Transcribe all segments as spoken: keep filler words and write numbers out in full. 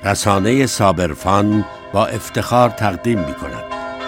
رسانه صابرفان با افتخار تقدیم می کند.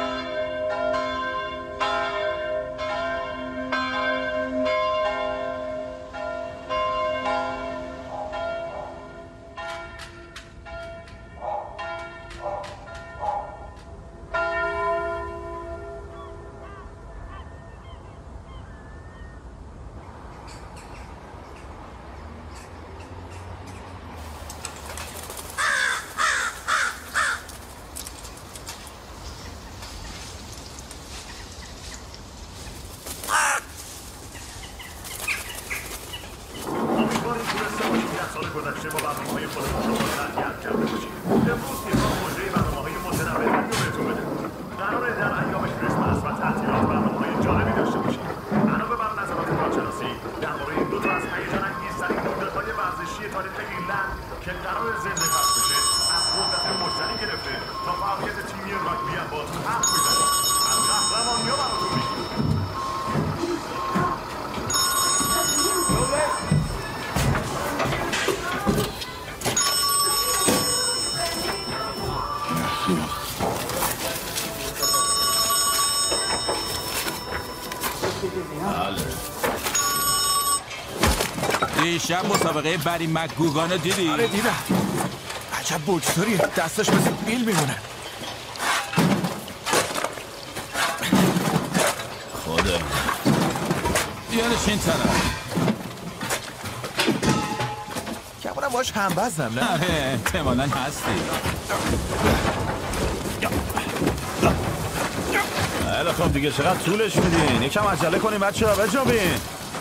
دیشب مسابقه بری مکگوگانو دیدی؟ آره دیدم. عجب بوکسوریه، دستش مثل بیل میمونه. خوده بیارش این طرف. کمونم باش هم بزنم نه؟ آره احتمالاً هستی. خیلی خب دیگه چقدر طولش میدین؟ یکم عجله کنیم بچه ها بجنبین.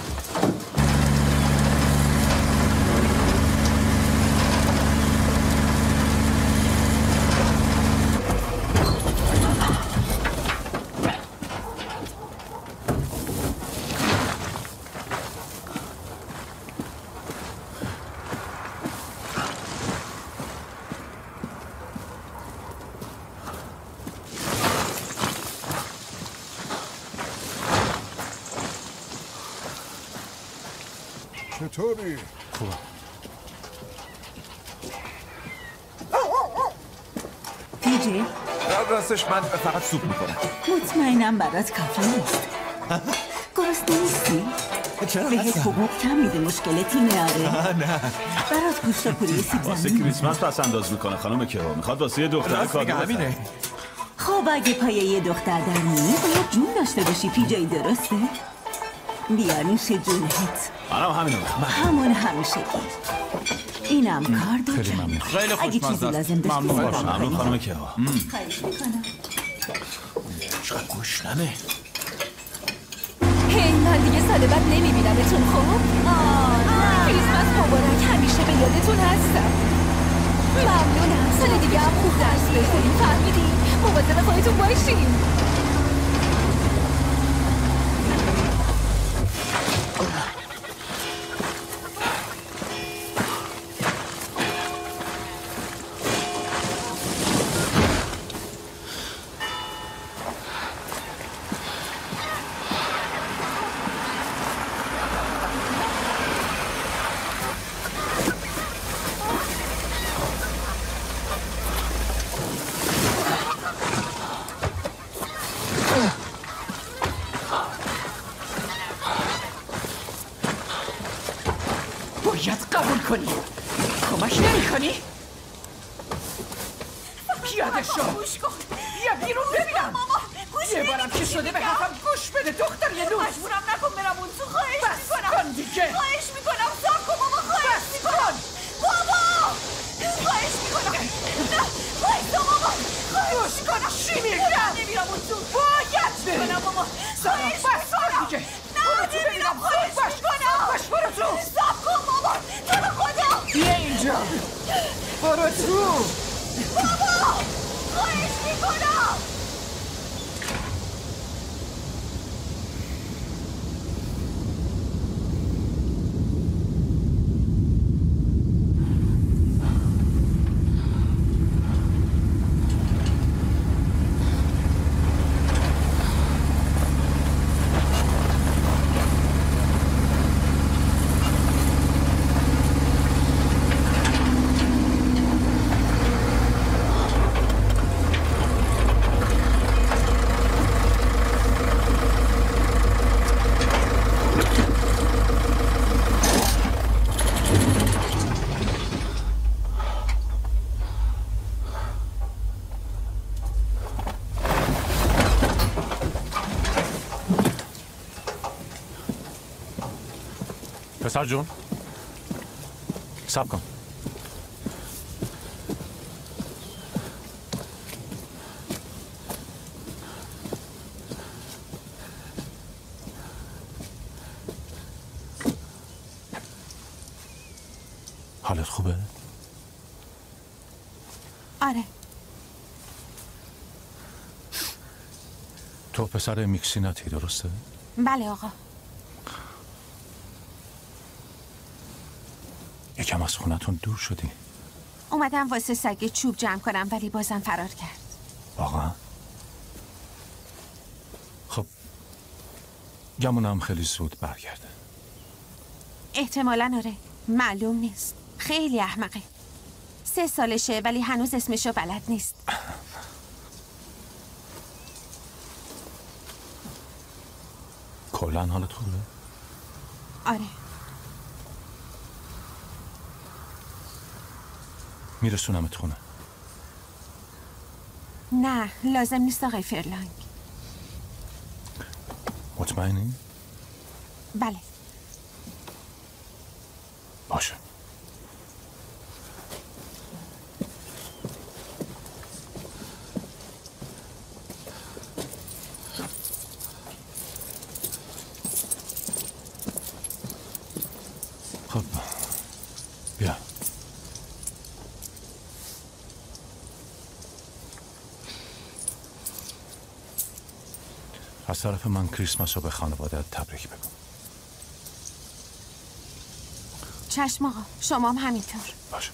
چطوری؟ خوب. دیجی؟ راستش من فقط سوپ میکنم. مطمئنم برات کافی نیست. گرسنه نیستی؟ چرا بهت حبوب کم میده مشکلتی میاره؟ نه برات گوشت و پوری سیب واسه زمینی. کریسمس پس انداز میکنه خانم که میخواد واسه یه دختر کادو همینه. خب اگه پای یه دختر در میونی باید جون داشته باشی پیجایی درسته؟ بیا نوش جونت. منم همینو میخوام. همون همیشه اینم کار دو خیلی ممنون. خیلی اگه چیزی خوشمزه لازم داشتی ممنون صدا باشم. ممنون بکنی. خانم که خواهش میکنم. چقدر گوشنمه. هی من دیگه سال بعد نمیبینمتون خب؟ آه کریسمس مبارک همیشه به یادتون هستم. ممنونم. سال دیگه هم خوب درس بخونیم فهمیدی؟ مواظب خودتون باشین. باید قبول کنی. کمش نمی‌کنی؟ پیاده شو. گوش کن. بیا بیرون ببینم. ماما گوش یه بارم که شده به حرفم گوش بده دختر یه دوست. مجبورم نکن برم اون تو. خواهش میکنم. بس کن دیگه. خواهش میکنم صبر کن ماما. خواهش میکنم. بابا خواهش میکنم. نه وایسا ماما. گوش کن چی میگم. نمیرم اون تو. باید میکنم ماما. خواهش بس کن دیگه. نه نمیرم. خواهش میکنم. باش برو تو. صبر کن ماما. تو رو خدا. بیا اینجا. برو تو. بابا خواهش میکنم. پسر جون صبر کن. حالت خوبه؟ آره. تو پسر میکسیناتی درسته؟ بله آقا. یکم از خونتون دور شدی. اومدم واسه سگ چوب جمع کنم ولی بازم فرار کرد. واقعا؟ خب گمونم خیلی زود برگرده. احتمالاً آره. معلوم نیست. خیلی احمقه. سه سالشه ولی هنوز اسمشو بلد نیست. کلاً حالت خوبه؟ آره. میرسونمت خونه. نه لازم نیست آقای فرلانگ. مطمئنی؟ بله. باشه. خب بیا. از طرف من کریسمس رو به خانواده تبریک بگم. چشم آقا. شما هم همینطور. باشه.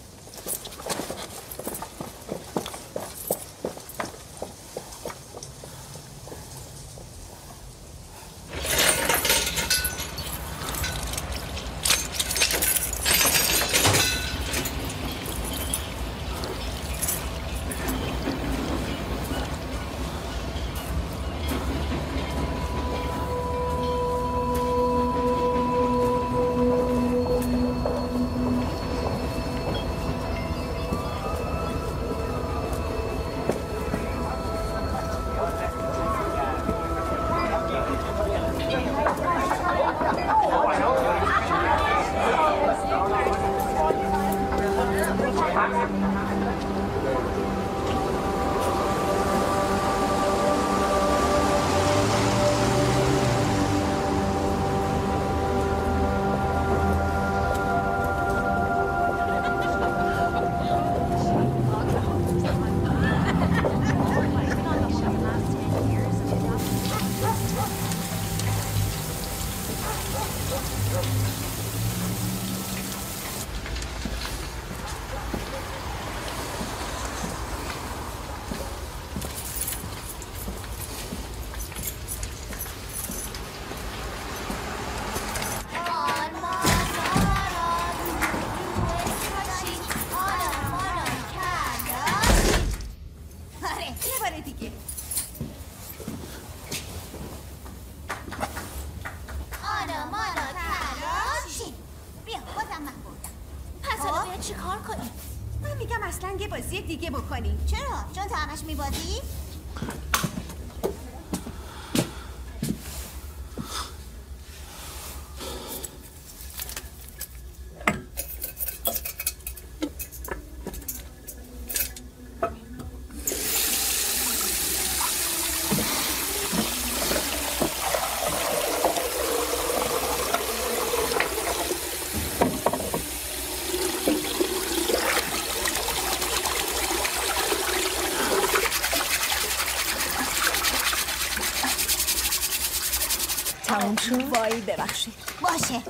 تموم شد؟ وای ببخشید. باشه.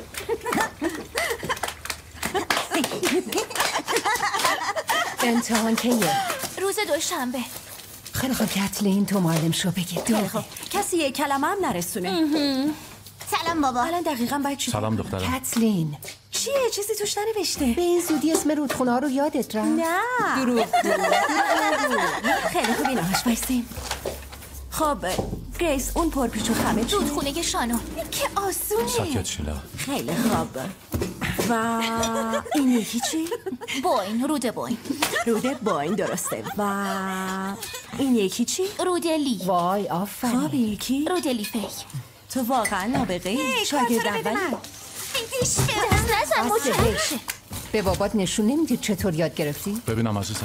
امتحان کیه؟ روز دوشنبه. خیلی خوب کتلین تو معلم شو بگید. خیلی خوب. کسی یک کلمه هم نرسونه. سلام بابا. الان دقیقاً باید چی؟ سلام دخترم. کتلین چیه؟ چیزی توش ننوشته؟ به این زودی اسم رودخونه ها رو یادت رفت؟ نه دروغ خیلی خوب این آهاش بایستیم. خب گریس اون پرپیچ و خمه چیه؟ رودخونه شانون. که آسونه. ساکت شیلا. خیلی خوب. و این یکی چی؟ بوین. رود بوین. رود بوین درسته. و این یکی چی؟ رود لی. وای آفرین. خب یکی؟ رود لی فی. تو واقعا نابغه‌ای. شاگرد اولی. دیش دست نزن مچه. به بابات نشون نمیدی چطور یاد گرفتی؟ ببینم عزیزم.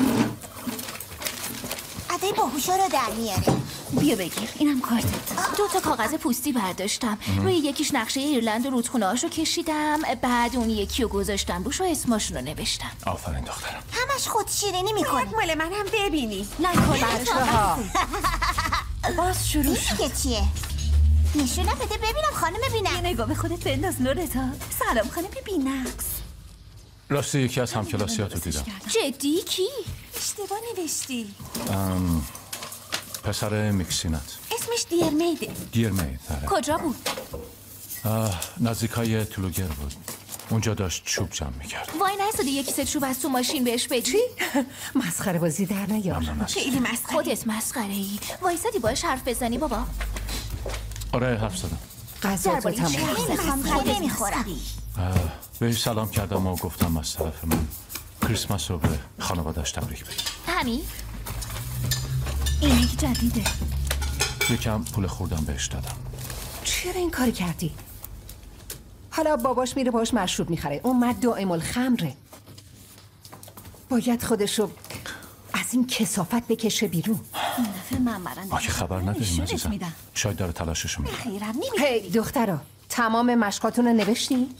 ادای باهوشا رو در میاره. بیا بگیر اینم کارتت. دو تا کاغذ پوستی برداشتم. روی یکیش نقشه ایرلند و رودخونه‌هاشو کشیدم، بعد اون یکی رو گذاشتم روش و اسمشون رو نوشتم. آفرین دخترم. همش خود شیرینی میکنی. مال منم ببینی. نکن برشها. باز شروع شد. که چیه؟ نشونم بده ببینم خانم ببینم. یه نگاه به خودت بنداز لورتا. سلام خانم بی‌نقص. راستی یکی از همکلاسیاتو دیدم. جدی کی؟ اشتباه نوشتی. ام... پسر میکسینت. اسمش دیرمیده. دیرمید. کجا بود؟ نزدیکای تلوگر بود. اونجا داشت چوب جمع میکرد. وای نسادی یکی سه چوب از تو ماشین بهش بدی؟ مسخره بازی در نیار. خیلی مسخره. خودت مسخره ای. وایسادی باش حرف بزنی بابا. آره حرف زدم. غذا تو تمام. نمیخوام خود نمیخورم. بهش سلام کردم و گفتم از طرف من کریسمس رو به خانواده‌اش تبریک بگید. همین؟ این یکی جدیده. یکم پول خوردم بهش دادم. چرا این کار کردی؟ حالا باباش میره باش مشروب میخره. اون مرد دائم الخمره. باید خودشو از این کثافت بکشه بیرون. این دفعه من برنده. ما که خبر نداریم عزیزم. شاید داره تلاششو میکنه. خیرم نمیکنه. هی دخترا تمام مشقاتون رو نوشتی؟ جیمی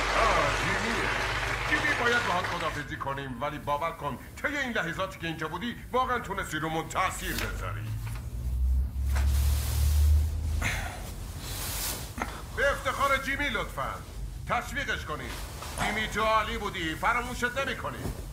باید باهات خداحافظی کنیم، ولی باور کن طی این لحظاتی که اینجا بودی واقعا تونستی رومون تاثیر بذاری. به افتخار جیمی لطفاً تشویقش کنید. جیمی تو عالی بودی، فراموشت نمی کنی.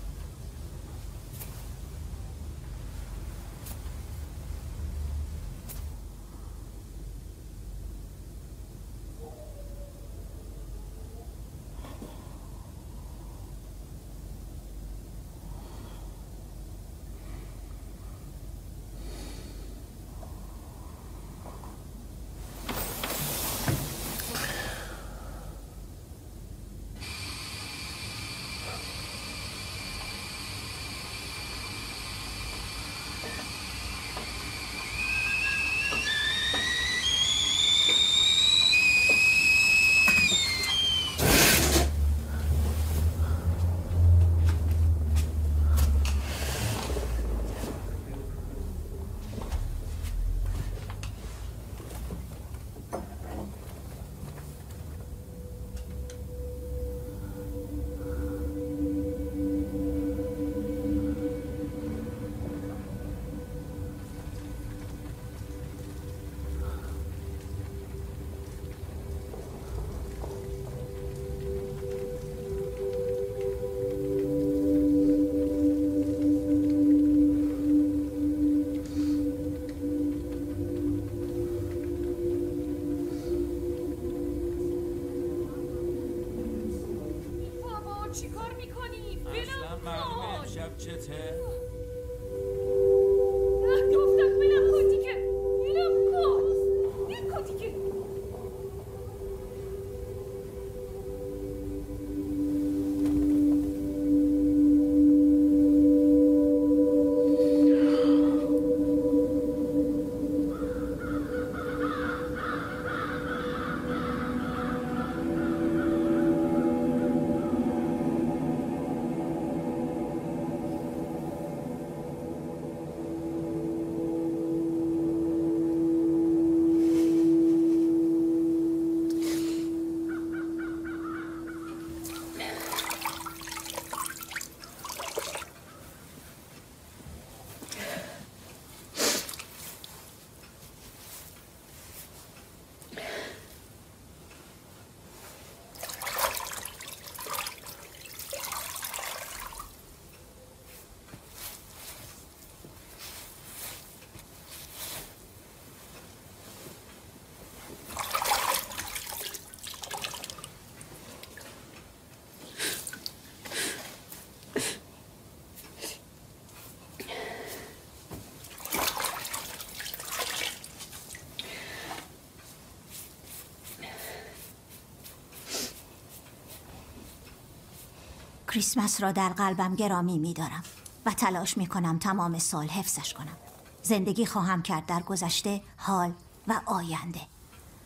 کریسمس را در قلبم گرامی می‌دارم و تلاش می‌کنم تمام سال حفظش کنم. زندگی خواهم کرد در گذشته، حال و آینده.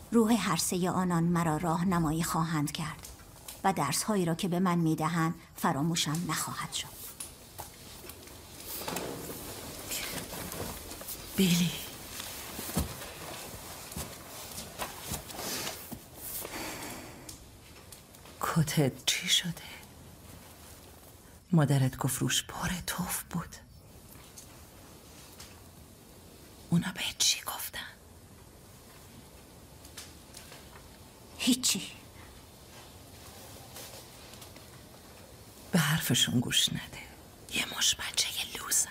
روح هر سه آنان مرا راهنمایی خواهند کرد و درس‌هایی را که به من می‌دهند فراموشم نخواهد شد. بیلی، کتت چی شده؟ مادرت گفت روش پر توف بود. اونا به چی گفتن؟ هیچی. به حرفشون گوش نده. یه مش بچه یه لوزن.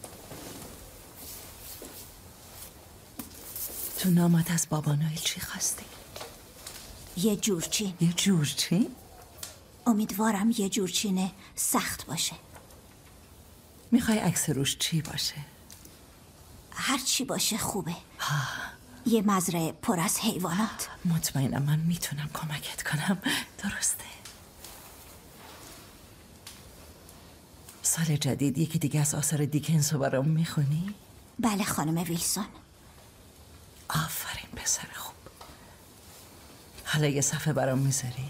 تو نامت از بابا نوئل چی خواستی؟ یه جورچین. یه جورچین؟ امیدوارم یه جورچین سخت باشه. میخوای عکس روش چی باشه؟ هر چی باشه خوبه. ها. یه مزرعه پر از حیوانات. مطمئنم من میتونم کمکت کنم. درسته؟ سال جدید یکی دیگه از آثار دیکنز رو برام میخونی؟ بله خانم ویلسون. آفرین پسر خوب. حالا یه صفحه برام میذاری؟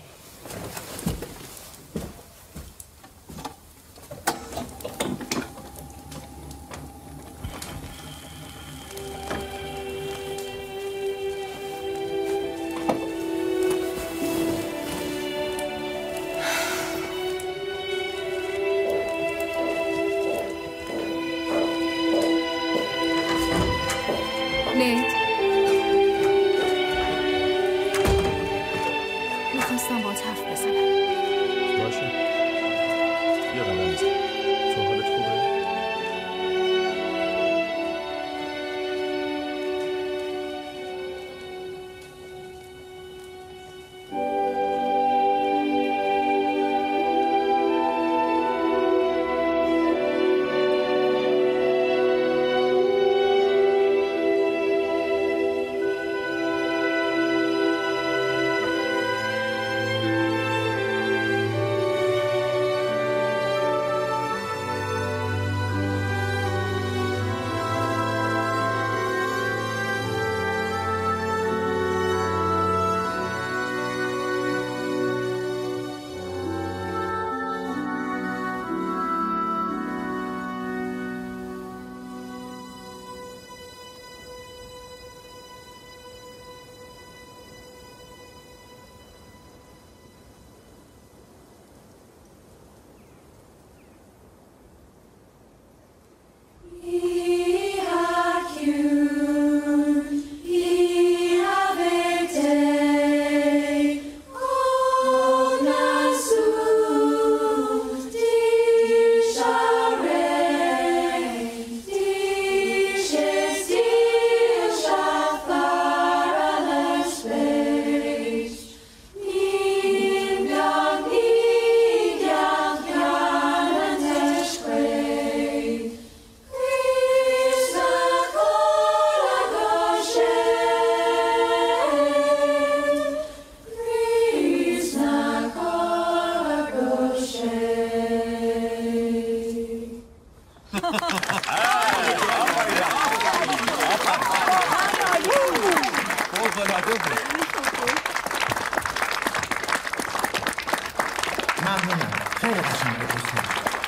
ممنونم. خیلی قشنگه دوستان.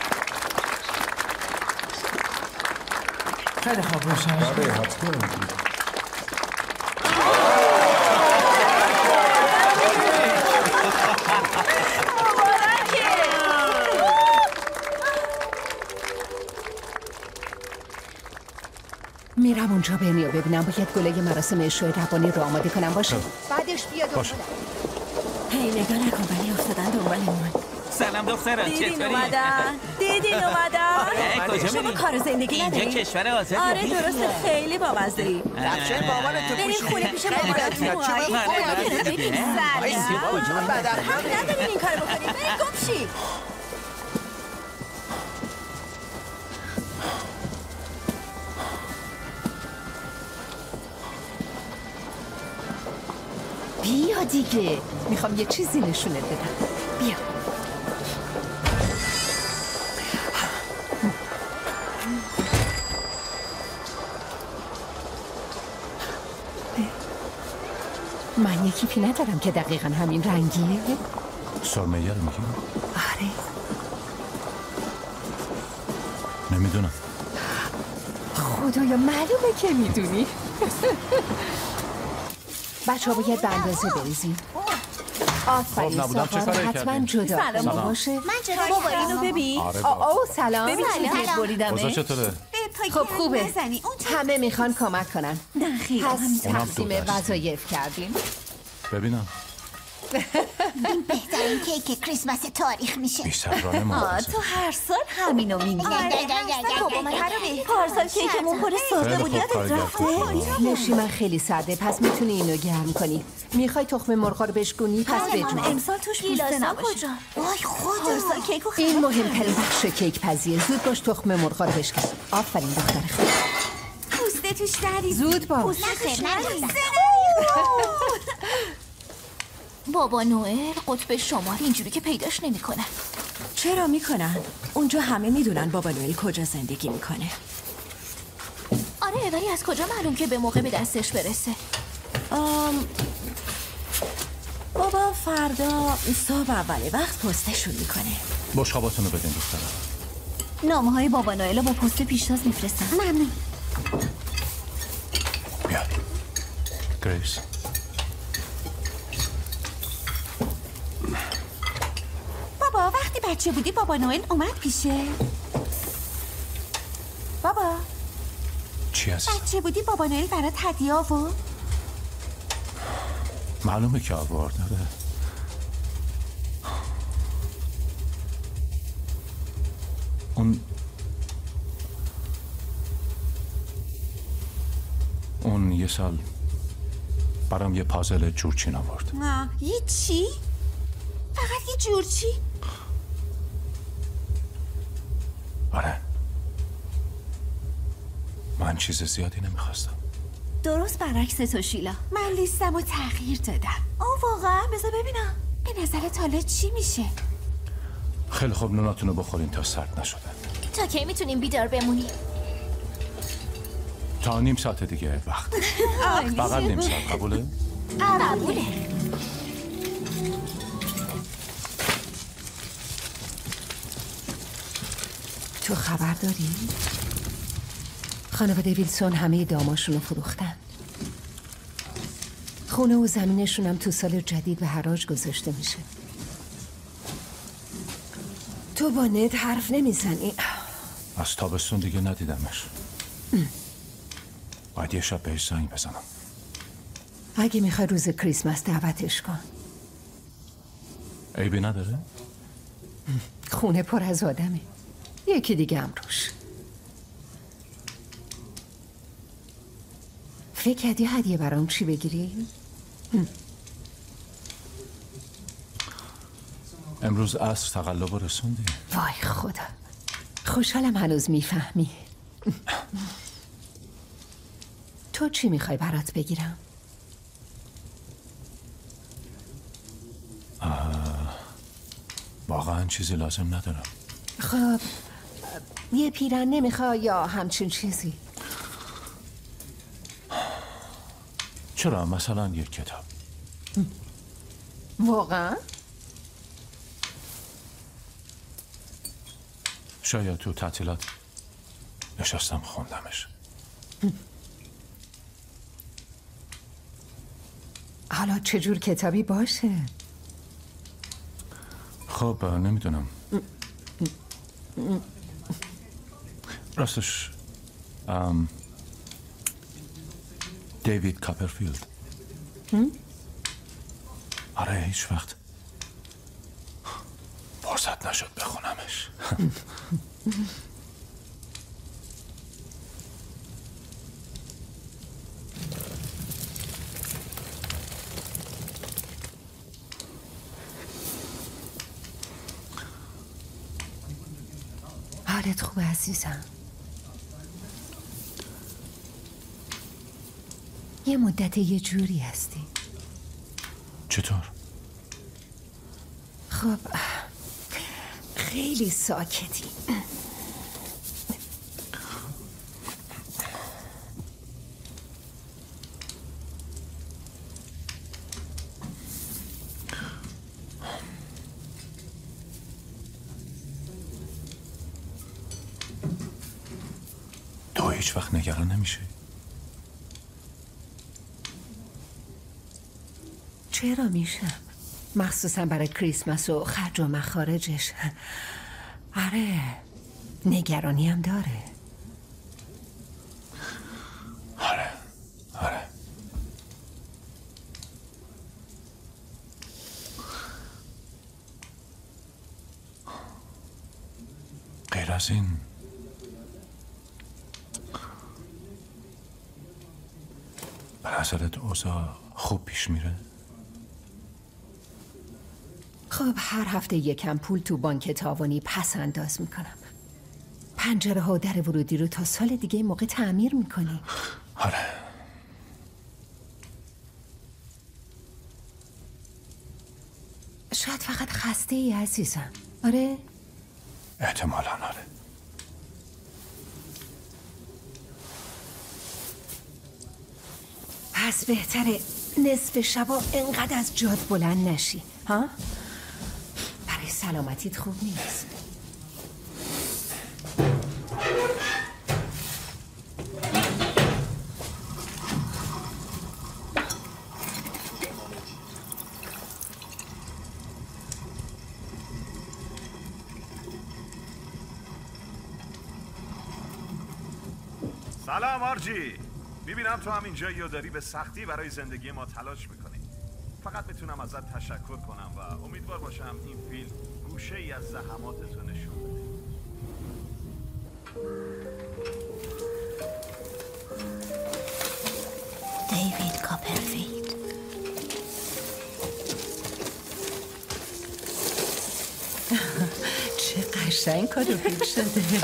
خیلی خوب روشن. بله حتما. میرم اونجا بنیو ببینم. باید گله مراسم اشوه ربانی رو آماده کنم. باشه بعدش بیا باشه. هی نگاه نکن ولی افتادن دنبالمون. سلام دخترم چطوری؟ دیدین اومدن؟ دیدین اومدن؟ شما کار زندگی نداری؟ اینجا کشور آزادی. آره درسته خیلی بامزه ای. نقشه مامانتو بریم خونه پیش مامانتون. هم ندارین این کارو بکنیم. بریم گم شی. بیا دیگه. میخوام یه چیزی نشونت بدم. بیا. من یکی پی ندارم که دقیقا همین رنگیه. سرمایه رو میگی؟ آره. نمیدونم. خدایا معلومه که میدونی. بچه ها باید به اندازه بریزیم. آفرین ساقا حتما جدا سلام باشه. من جدا بابا اینو ببین. او سلام. ببین چه بریدمه. اوضاع چطوره؟ خب خوبه. همه میخوان کمک کنن. نه خیلی. پس تقسیم وظایف کردیم. ببینم. این بهترین کیک کریسمس تاریخ میشه. بی‌صبرانه ما. تو هر سال همینو میگی. بابا من پارسال کیکمون پر سرخه بود یادت رفته؟ نوشی من خیلی ساده پس میتونی اینو گرم کنی. میخوای تخم مرغ رو بشکنی پس بجو. امسال توش پوسته نباشه. وای خدا. پارسال کیکو خیلی این مهمترین بخش کیک پزیه. زود باش تخم مرغ رو بشکن. آفرین دختر خوب. پوسته توش نریز. زود باش. پوسته توش نریز. بابا نوئل قطب شمال اینجوری که پیداش نمیکنه. چرا میکنن؟ اونجا همه میدونن بابا نوئل کجا زندگی میکنه. آره ولی از کجا معلوم که به موقع به دستش برسه؟ آم... بابا فردا صبح اول وقت پستشون میکنه. بشقاباتون رو بدین دخترم. نامه های بابا نوئل رو با پست پیشتاز میفرستن. ممنون. بیا گریس. بابا وقتی بچه بودی بابا نوئل اومد پیشه؟ بابا چی هست؟ بچه بودی بابا نوئل برات هدیه آورد؟ معلومه که آورد. آره. اون اون یه سال برام یه پازل جورچین آورد. نه یه چی؟ فقط یه جورچی؟ آره من چیز زیادی نمیخواستم. درست برعکس تو شیلا. من لیستم رو تغییر دادم. آه واقعا؟ بذار ببینم. به نظرت حالا چی میشه؟ خیلی خوب نوناتون رو بخورین تا سرد نشده. تا کی میتونیم بیدار بمونیم؟ تا نیم ساعت دیگه وقت. فقط نیم ساعت. قبوله؟ قبوله. تو خبر داری؟ خانواده ویلسون همه داماشون رو فروختن. خونه و زمینشون هم تو سال جدید به حراج گذاشته میشه. تو با ند حرف نمیزنی؟ از تابستون دیگه ندیدمش. باید یه شب بهش زنگ بزنم. اگه میخوای روز کریسمس دعوتش کن. عیبی نداره؟ خونه پر از آدمه. یکی دیگه هم روش. فکر کردی هدیه برام چی بگیری؟ امروز عصر تقلب رسوندی. وای خدا خوشحالم هنوز میفهمی. تو چی میخوای برات بگیرم؟ واقعا چیزی لازم ندارم. خب یه پیرن نمیخوای یا همچین چیزی؟ چرا مثلا یک کتاب. واقعا؟ شاید تو تعطیلات نشستم خوندمش. حالا چجور کتابی باشه؟ خب نمیدونم. راستش ام... دیوید کاپرفیلد. آره هیچ وقت فرصت نشد بخونمش. حالت خوب عزیزم؟ یه مدت یه جوری هستی. چطور؟ خب خیلی ساکتی. هیچ وقت نگران نمیشه؟ چرا میشم؟ مخصوصا برای کریسمس و خرج و مخارجش. آره نگرانی هم داره. آره آره غیر از این به نظرت اوضاع خوب پیش میره؟ خب هر هفته یکم پول تو بانک تعاونی پس انداز میکنم. پنجره ها و در ورودی رو تا سال دیگه موقع تعمیر میکنی. آره شاید فقط خسته ای عزیزم. آره؟ احتمالاً آره. پس بهتره نصف شبا انقدر از جاد بلند نشی ها؟ برای سلامتیت خوب نیست. سلام آرجی. میبینم تو همین جایی رو داری به سختی برای زندگی ما تلاش میکنی. فقط میتونم ازت تشکر کنم و امیدوار باشم این فیلم گوشه ای از زحماتتو نشون بده. دیوید کاپرفیلد. چه قشنگ کادو شده.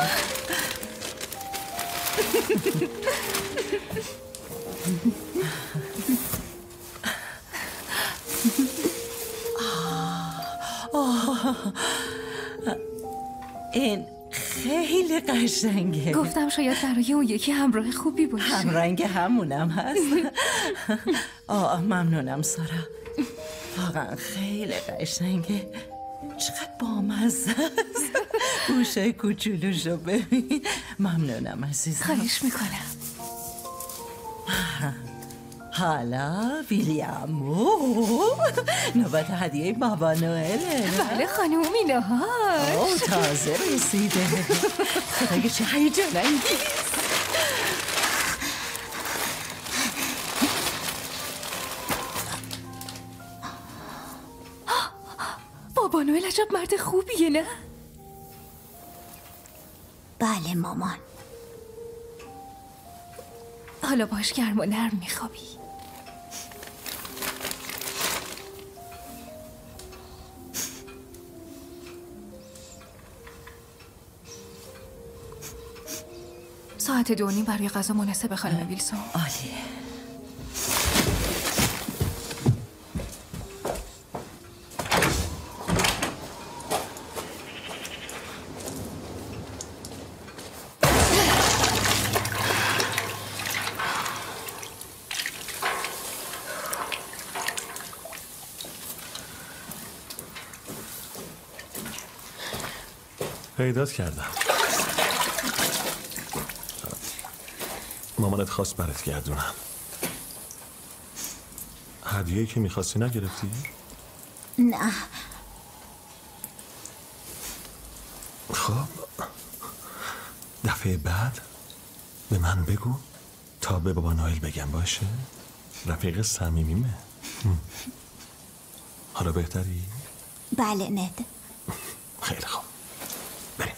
این خیلی قشنگه. گفتم شاید برای اون یکی همراه خوبی باشه. همرنگ همونم هست. آه ممنونم سارا. واقعا خیلی قشنگه. چقدر بامزه است. گوشه کوچولوشو ببین. ممنونم عزیزم. خواهش میکنم. حالا ویلیامو نوبت هدیه بابا نوئله. بله خانم اینهاش. اوه تازه رسیده. خدایا چه هیجان انگیز. بابا نوئل عجب مرد خوبیه نه؟ بله مامان. حالا باش گرم و نرم میخوابی. ساعت دو نیم برای غذا مناسب خانم ویلسون. عالیه. پیدات کردم. مامانت خواست برات گردونم. هدیه‌ای که میخواستی نگرفتی؟ نه. خب دفعه بعد به من بگو تا به بابا نوئل بگم باشه؟ رفیق صمیمیمه. حالا بهتری؟ بله ند. خیلی خوب. بریم.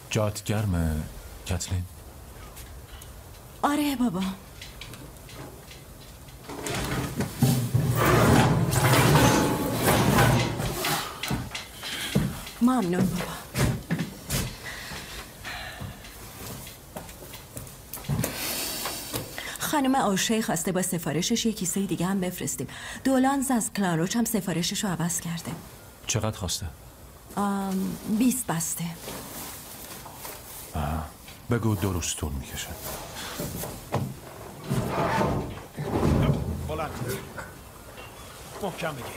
جات گرمه کتلین؟ آره بابا. ممنون بابا. خانم آوشی خواسته با سفارشش یه کیسه دیگه هم بفرستیم. دولانز از کلانروچ هم سفارشش رو عوض کرده. چقدر خواسته؟ بیست بسته. آه. بگو دو روز طول میکشه. بلند محکم بگیر.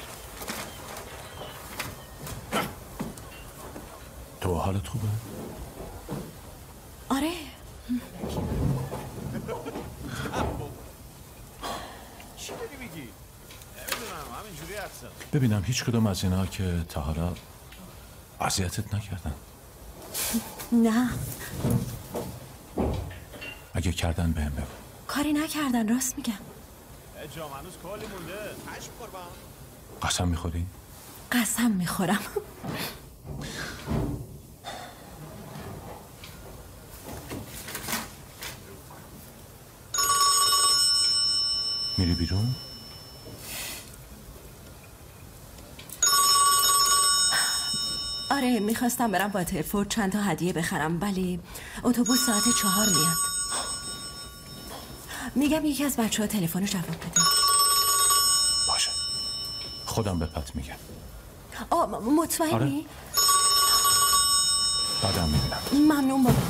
تو حالت خوبه؟ آره. چی داری میگی؟ نمیدونم همینجوری هستم. ببینم هیچ کدوم از اینا که تا حالا اذیتت نکردن؟ نه. اگه کردن بهم بگو. کاری نکردن، راست میگم. جام هنوز کلی مونده. هشت قربان. قسم میخوری؟ قسم میخورم. میری بیرون؟ آره میخواستم برم واترفورد چند تا هدیه بخرم ولی اتوبوس ساعت چهار میاد. میگم یکی از بچه ها تلفن جواب بده. باشه خودم به پت میگم. آه مطمئنی؟ آره. بعدم میبینم. ممنون بابا.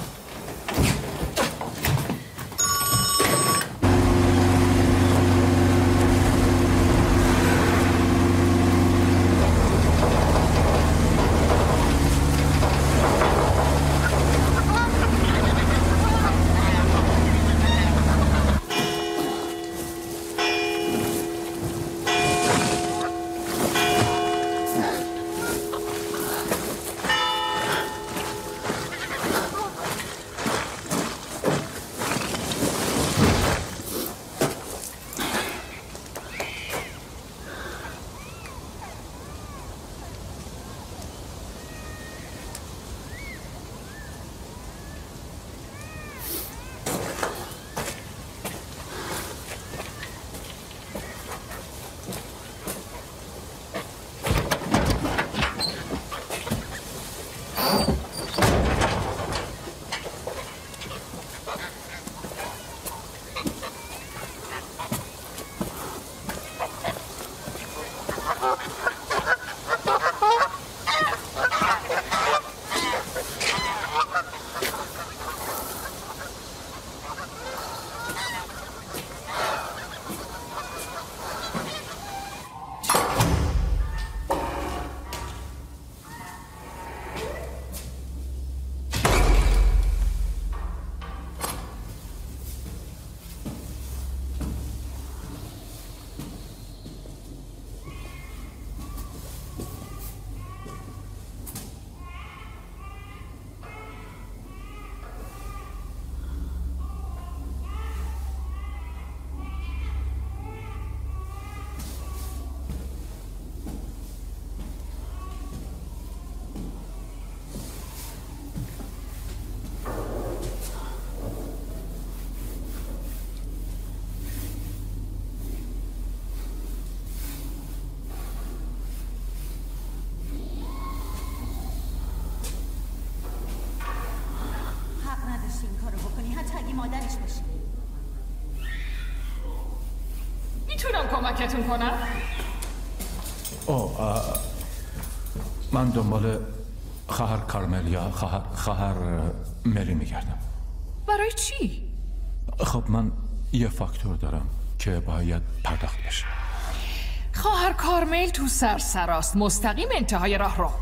میتونم کمکتون کنم؟ او من دنبال خواهر کارمل یا خواهر خواهر مری میگردم. برای چی؟ خب من یه فاکتور دارم که باید پرداخت بشه. خواهر کارمل تو سرسراست، مستقیم انتهای راه رو.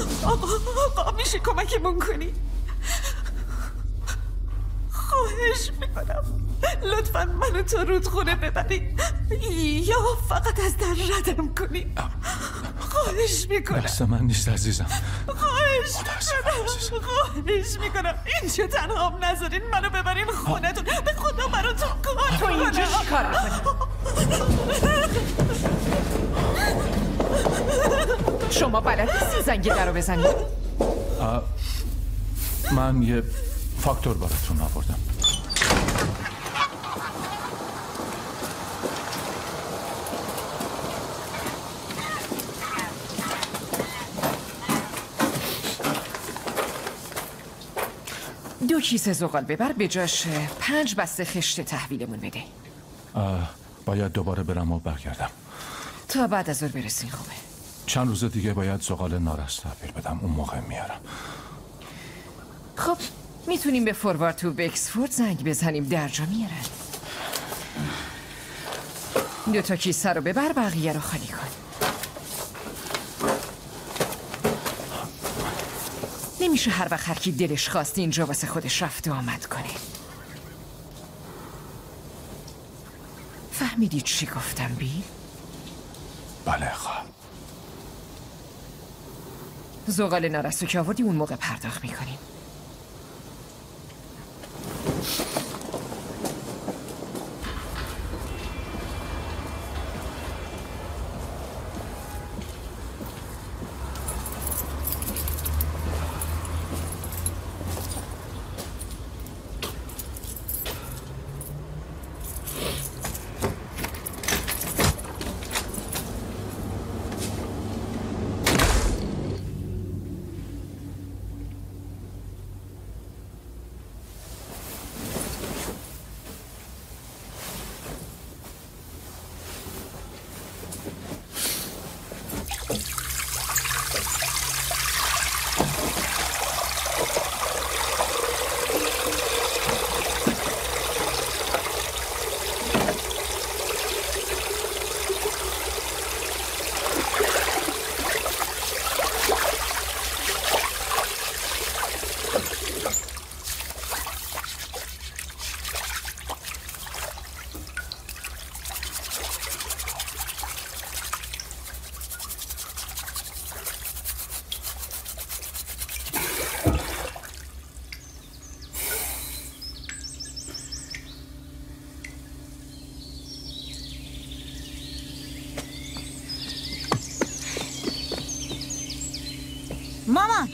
آقا میشه کمکمون کنی؟ خواهش لطفا منو تا رودخونه ببرید یا فقط از در ردم کنید. خواهش میکنم. دست من نیست عزیزم. خواهش میکنم. خواهش میکنم اینجا تنها هم نذارین منو ببرین خونتون. به خدا براتون کار تو اینجا چی کار میکنی؟ شما بلد نیستی زنگ در رو بزنید؟ من یه فاکتور براتون آوردم. دو کیسه زغال ببر، به جاش پنج بسته خشت تحویلمون بده. باید دوباره برم و برگردم. تا بعد از ظهر برسین خوبه. چند روز دیگه باید زغال نارس تحویل بدم، اون موقع میارم. خب میتونیم به فوروارد تو بکسفورد زنگ بزنیم، درجا میارن. دو تا کیسه رو ببر، بقیه رو خالی کن. نمیشه هر وقت هر کی دلش خواست اینجا واسه خودش رفت و آمد کنه. فهمیدی چی گفتم بی؟ بله خواه. زغال نارسو که آوردی اون موقع پرداخت میکنیم. مامان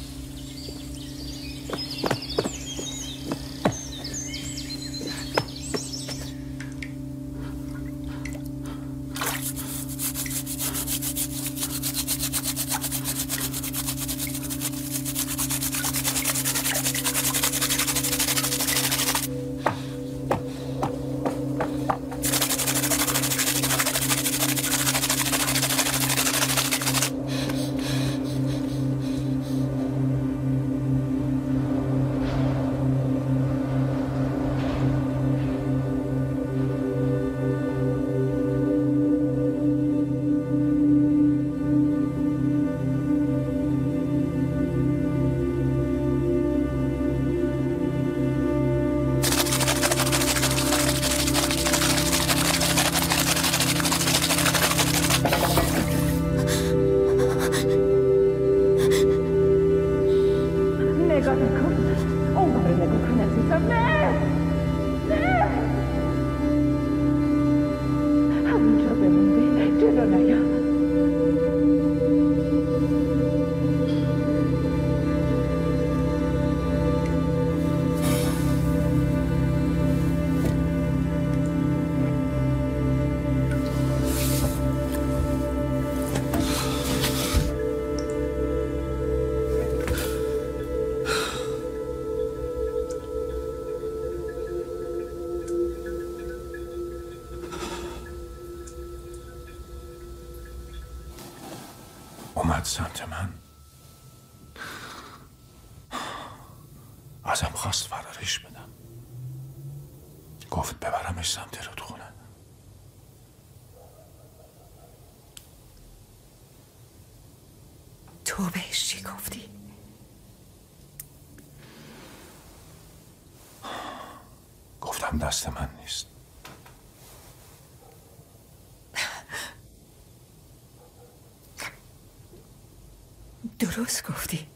اومد سمت من، ازم خواست فرارش بدم، گفت ببرمش سمت رودخونه. تو بهش چی گفتی؟ گفتم هم دست من نیست. درست گفتی.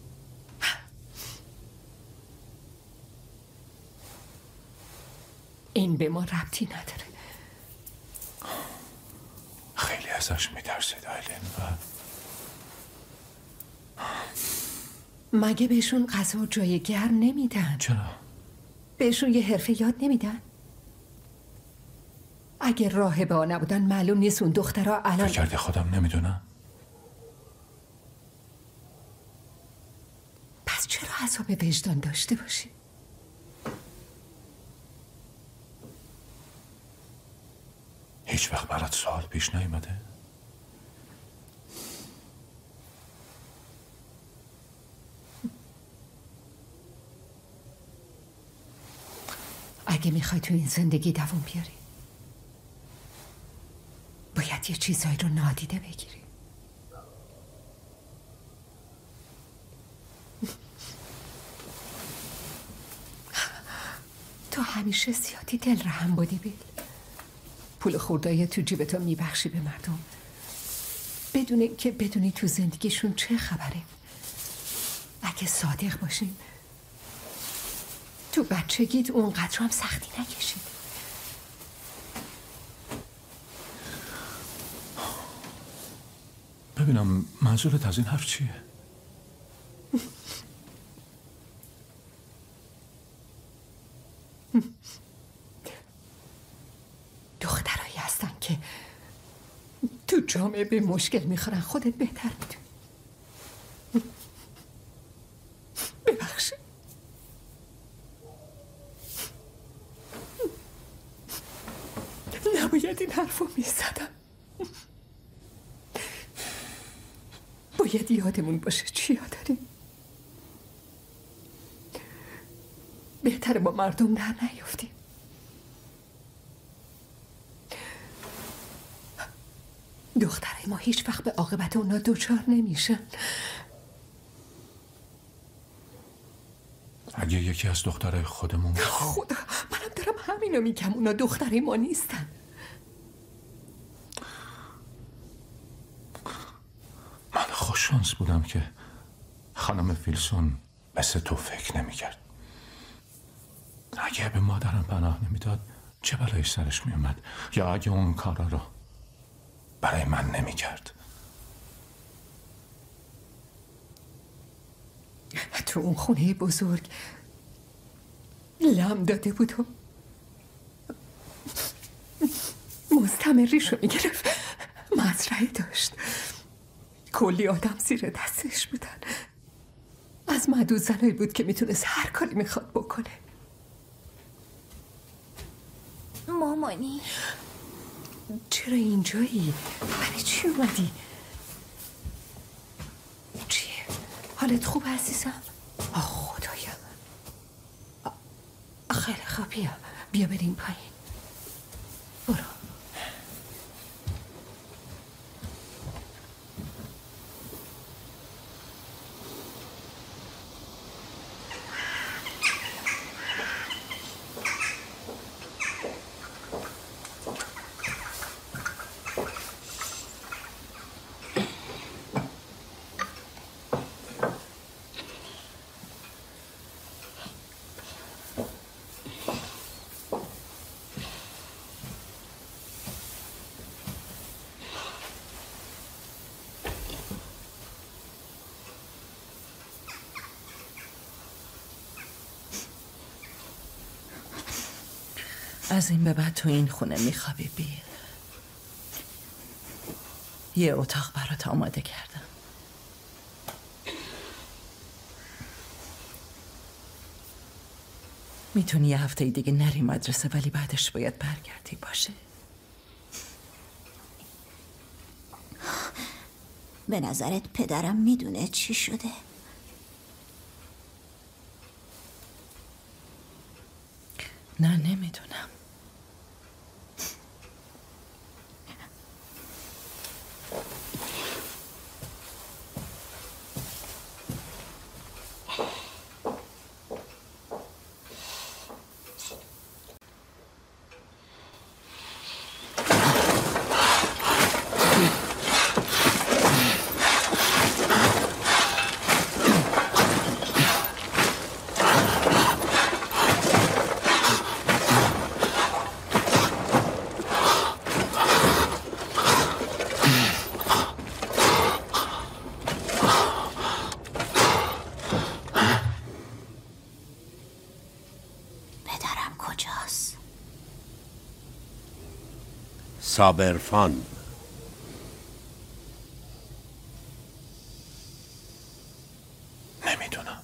این به ما ربطی نداره. خیلی ازش میترسید آیلین و مگه بهشون غذا و جای گرم نمیدن؟ چرا؟ بهشون یه حرفه یاد نمیدن؟ اگه راهبه ها نبودن معلوم نیست اون دخترها الان فکر کردی خودم نمیدونم؟ پس چرا عذاب وجدان داشته باشی؟ هیچ وقت برات سوال پیش نیومده؟ اگه میخوای تو این زندگی دوام بیاری باید یه چیزایی رو نادیده بگیری. تو همیشه زیادی دل رحم بودی بیل. پول خوردایی تو جیبتو میبخشی به مردم بدون که بدونی تو زندگیشون چه خبره. اگه صادق باشین تو بچگیت اونقدر هم سختی نکشید. ببینم منظورت از این حرف چیه؟ دخترایی هستن که تو جامعه به مشکل میخورن. خودت بهتر میدونی. ببخشید. نباید این حرف رو میزدم. باید یادمون باشه چیا داریم. بهتره با مردم در نیافتیم. دخترای ما هیچ وقت به عاقبت اونا دوچار نمیشن. اگه یکی از دخترای خودمون خدا منم دارم همینو میگم. اونا دخترای ما نیستن. من خوششانس بودم که خانم فیلسون مثل تو فکر نمیکرد. اگه به مادرم پناه نمیداد چه بلایی سرش میومد؟ یا اگه اون کارا رو برای من نمیکرد؟ تو اون خونه بزرگ لم داده بود و مستمریشو میگرفت. مزرعه داشت. کلی آدم زیر دستش بودن. از معدود زنایی بود که میتونست هر کاری میخواد بکنه. مامانی چرا اینجایی؟ برای چی اومدی؟ چیه؟ حالت خوب عزیزم؟ آه خدایا. خیلی خوب. بیا بیا بریم پایین. برو. از این به بعد تو این خونه میخوابی بیل. یه اتاق برات آماده کردم. میتونی یه هفته دیگه نری مدرسه ولی بعدش باید برگردی باشه؟ به نظرت پدرم میدونه چی شده؟ نه نمیدونم. صابرفان. نمیدونم.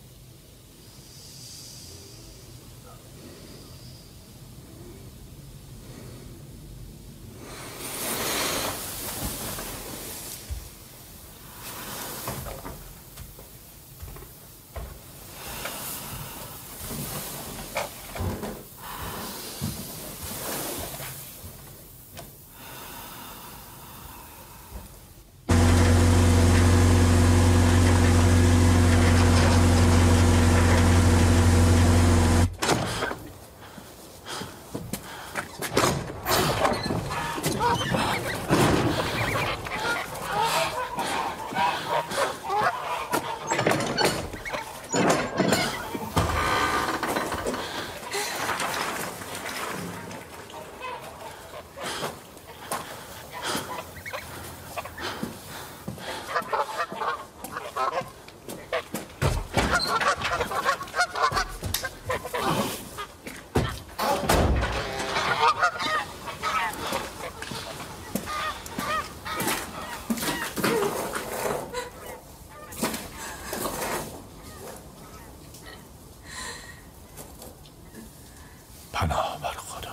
پناه بر خدا.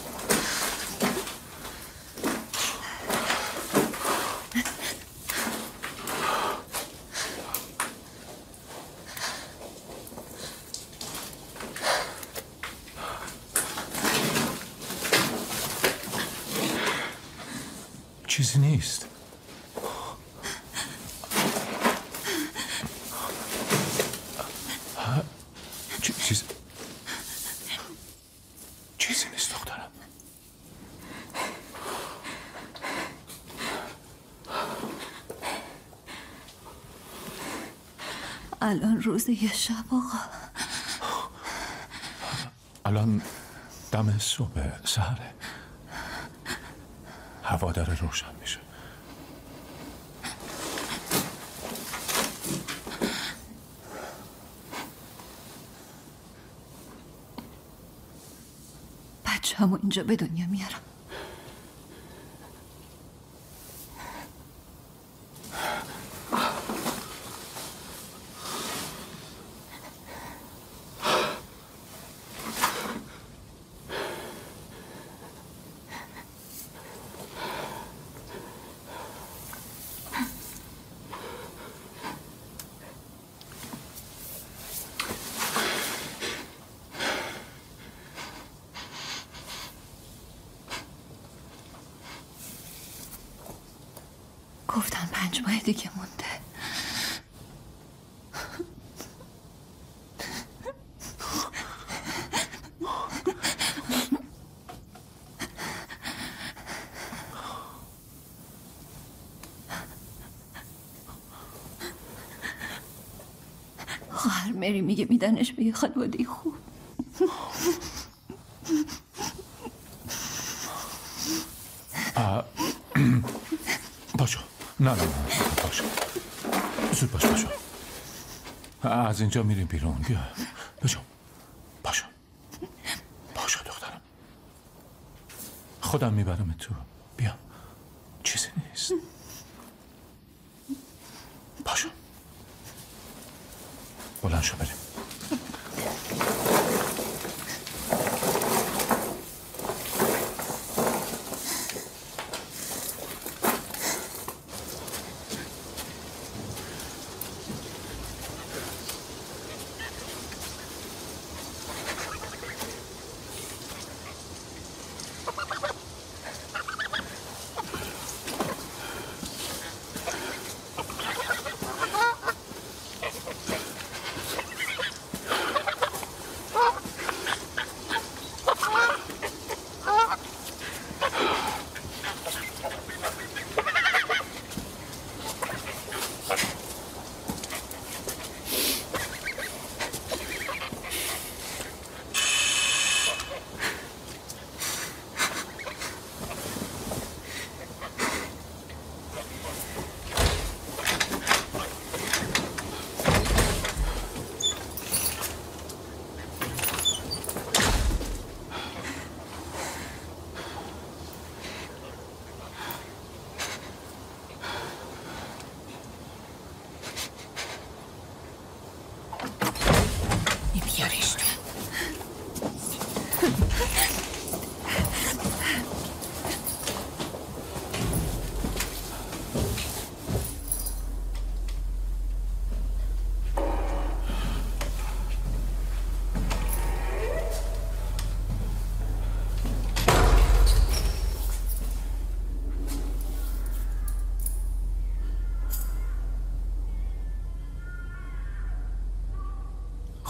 چیزی نیست. چیز چیزی نیست دخترم. الان روز یه شب آقا. الان دم صبح سهره. هوا داره روشن میشه. بچه همو اینجا به دنیا میارم. گفتن پنج ماه دیگه مونده. خواهر مری میگه میدنش به یه خانواده خوب. باشو. نه نه نه باشو. زود باش باشو. از اینجا میریم بیرون. بیا باشو. باشو. باشو دخترم. خودم میبرم تو. بیا. چیزی نیست. باشو. بلند شو بریم.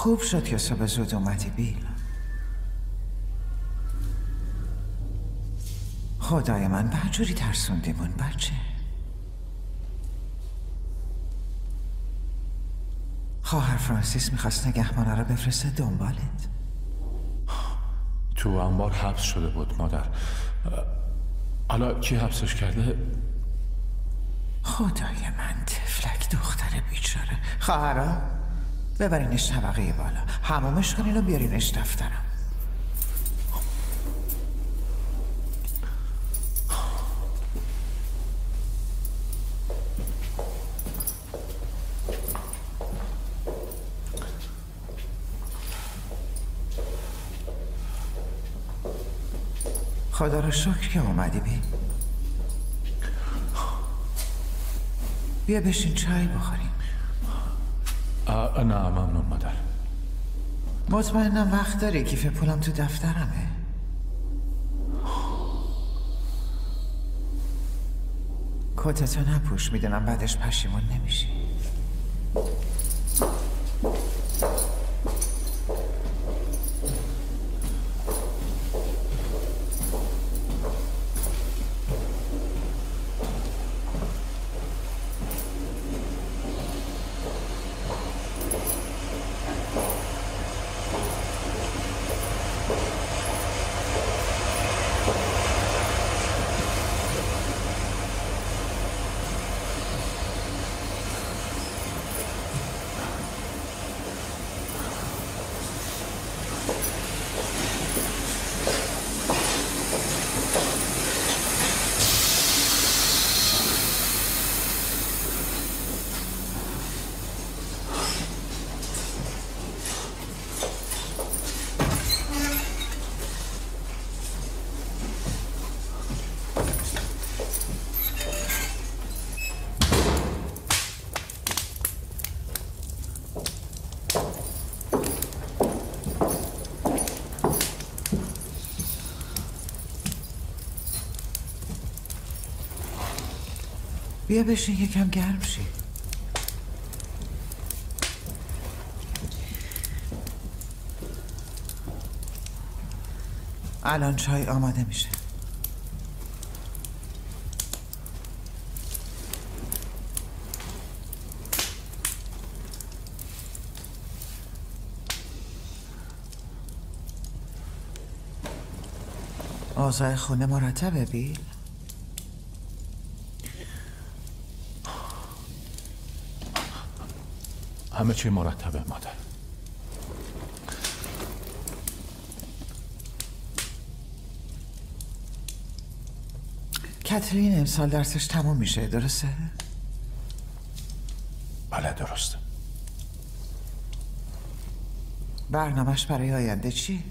خوب شد که صبح زود اومدی بیل. خدای من بدجوری ترسوندیمون بچه. خواهر فرانسیس میخواست نگهبانه رو بفرسته دنبالت. تو انبار حبس شده بود مادر. حالا کی حبسش کرده؟ خدای من، تفلک دختر بیچاره. خواهرا ببرینش طبقه بالا، حمومش کنین و بیارینش دفترم. خدا رو شکر که اومدی بی. بیا بشین چای بخوریم. نه ممنون مادر. مطمئنم وقت داری، کیف پولم تو دفترمه. کتتو نپوش، میدونم بعدش پشیمون نمیشی. بیا بشین یکم گرم شی. الان چای آماده میشه. اوضاع خونه مرتبه بیل؟ همه چی مرتبه مادر. کاترین امسال درسش تموم میشه، درسته؟ بله درسته. برنامهش برای آینده چی؟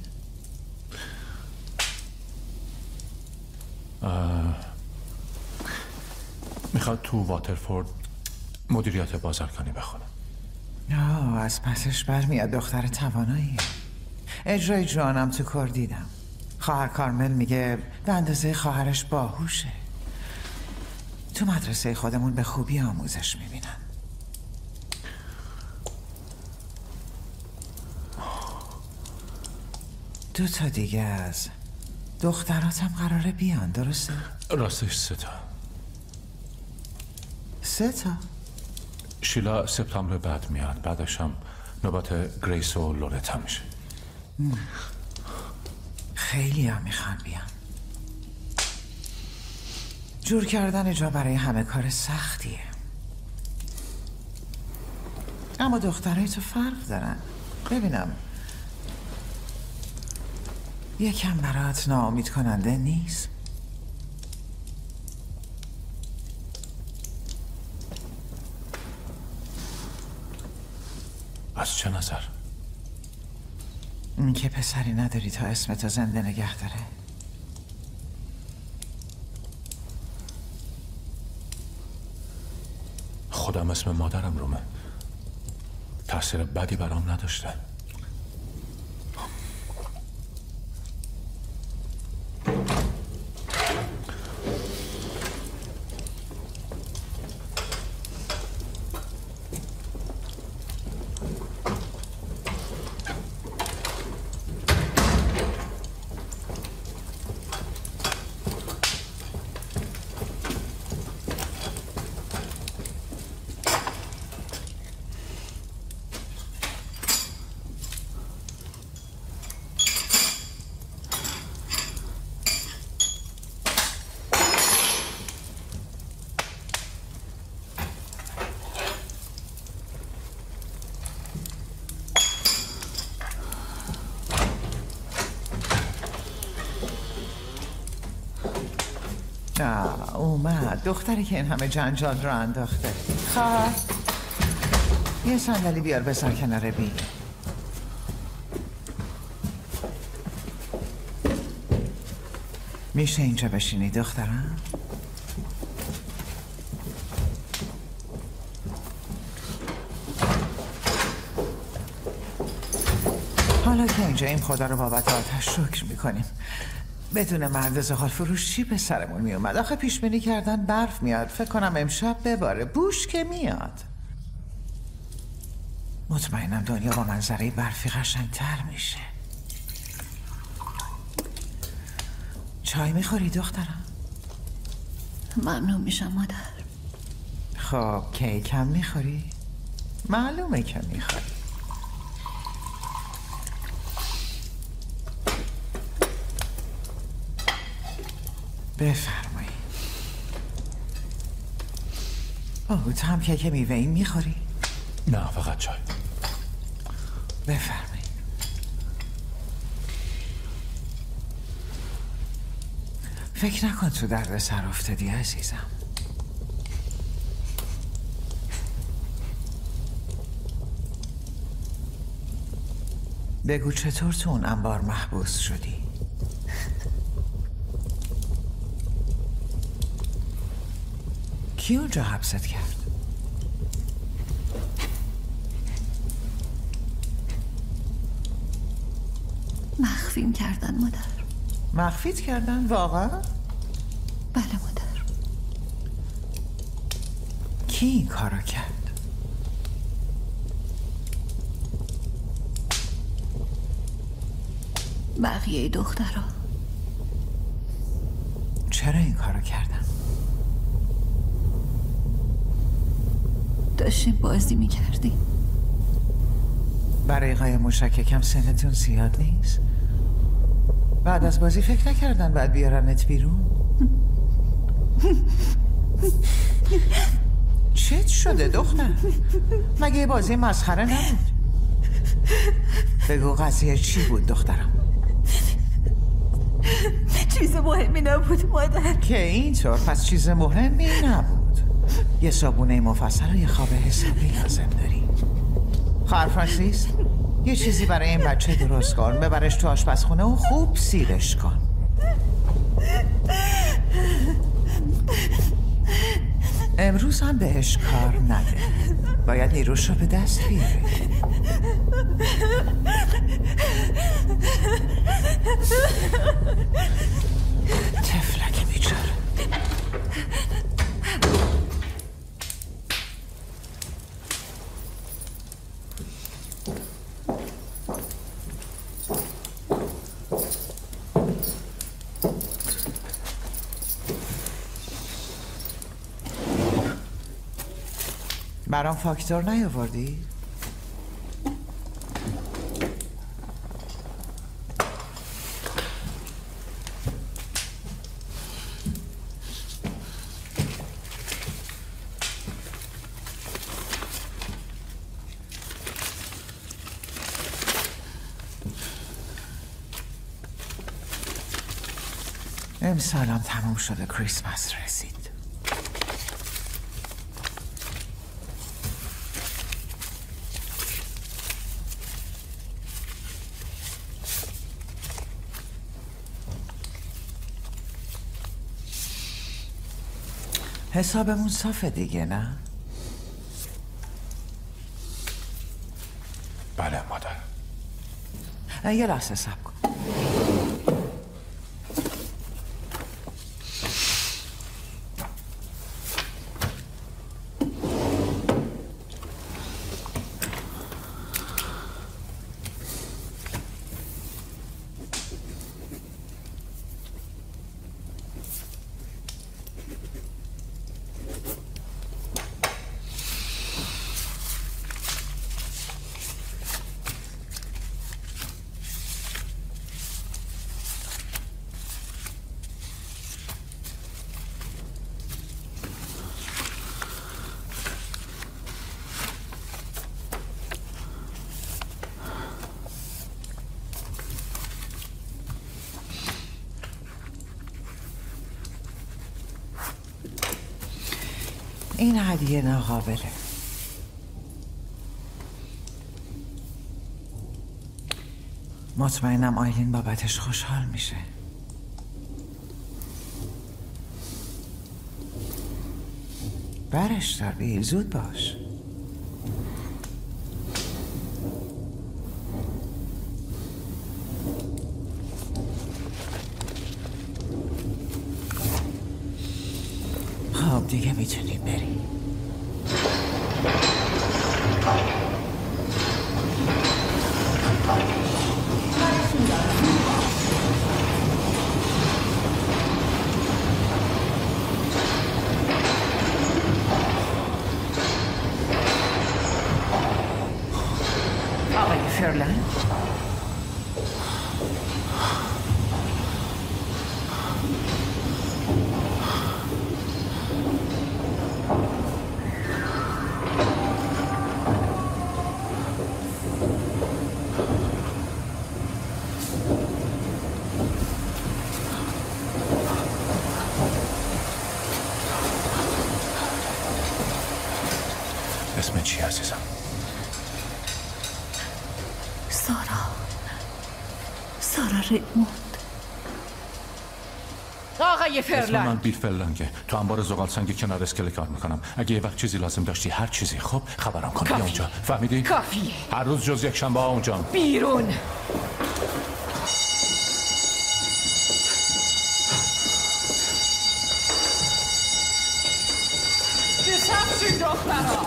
میخواد تو واترفورد مدیریت بازرگانی بخونه. آه، از پسش برمیاد دختر توانایی. اجرای جانم تو کار دیدم. خواهر کارمل میگه به اندازه خواهرش باهوشه. تو مدرسه خودمون به خوبی آموزش میبینن. دو تا دیگه از دختراتم قراره بیان، درسته؟ راستش سه تا. سه تا؟ شیلا سپتامبر بعد میاد، بعدش هم نوبت گریس و لورتا میشه. خیلی هم میخوان بیان. جور کردن جا برای همه کار سختیه، اما دخترای تو فرق دارن. ببینم یکم برات ناامید کننده نیست؟ از چه نظر؟ این که پسری نداری تا اسمتو زنده نگه داره. خودم اسم مادرم رومه، تاثیر بدی برام نداشته. آه اومد دختری که این همه جنجال رو انداخته. خواهر یه صندلی بیار بذار کنار بی. میشه اینجا بشینی دخترم؟ حالا که اینجا این خدا رو بابت آتش شکر میکنیم. بدون مرد زغال فروش چی به سرمون میومد؟ آخه پیش بینی کردن برف میاد. فکر کنم امشب بباره. بوش که میاد. مطمئنم دنیا با منظره برفی قشنگتر میشه. چای میخوری دخترم؟ ممنون میشم مادر. خب کیک هم میخوری؟ معلومه که میخوری. بفرمایید. اوه تو هم کیک میوه این میخوری؟ نه فقط چای. بفرمایید. فکر نکن تو درد سر افتادی عزیزم. بگو چطور تو اون انبار محبوس شدی؟ کی اونجا حبست کرد؟ مخفیم کردن مادر. مخفیت کردن واقعا؟ بله مادر. کی این کارو کرد؟ بقیه دخترها. چرا این کارو کردن؟ داشتیم بازی میکردیم. برای قای مشککم سنتون زیاد نیست؟ بعد از بازی فکر نکردن بعد بیارنت بیرون؟ چت شده دختر؟ مگه یه بازی مسخره نبود؟ بگو قضیه چی بود دخترم؟ چیز مهمی نبود مادر. که اینطور پس چیز مهمی نبود. یه صابونه مفصل و یه خواب حسابی لازم داری. خواهر فرانسیس یه چیزی برای این بچه درست کن. ببرش تو آشپزخونه و خوب سیرش کن. امروز هم بهش کار نده. باید نیروش رو به دست بیاره. تفلک بیچاره. برام فاکتور نیاوردی؟ امسالم تموم شده. کریسمس رسید. حسابمون صافه دیگه نه؟ بله مادر. یه لحظه صبر کن. این هدیه ناقابله. مطمئنم آیلین بابتش خوشحال میشه. برش دار بیل، زود باش. خب دیگه میتونی بری. آقای فرلند، اسم چی عزیزم؟ سارا سارا ریموند. آقای فرلند، اسم من بیل فرلنگه. تو انبار زغال سنگ کنار اسکله کار میکنم. اگه یه وقت چیزی لازم داشتی، هر چیزی، خب خبرم کن. بیا اونجا، فهمیدی؟ کافیه. هر روز جز یک شنبه ها اونجا. بیرون. بسرچین دخترها.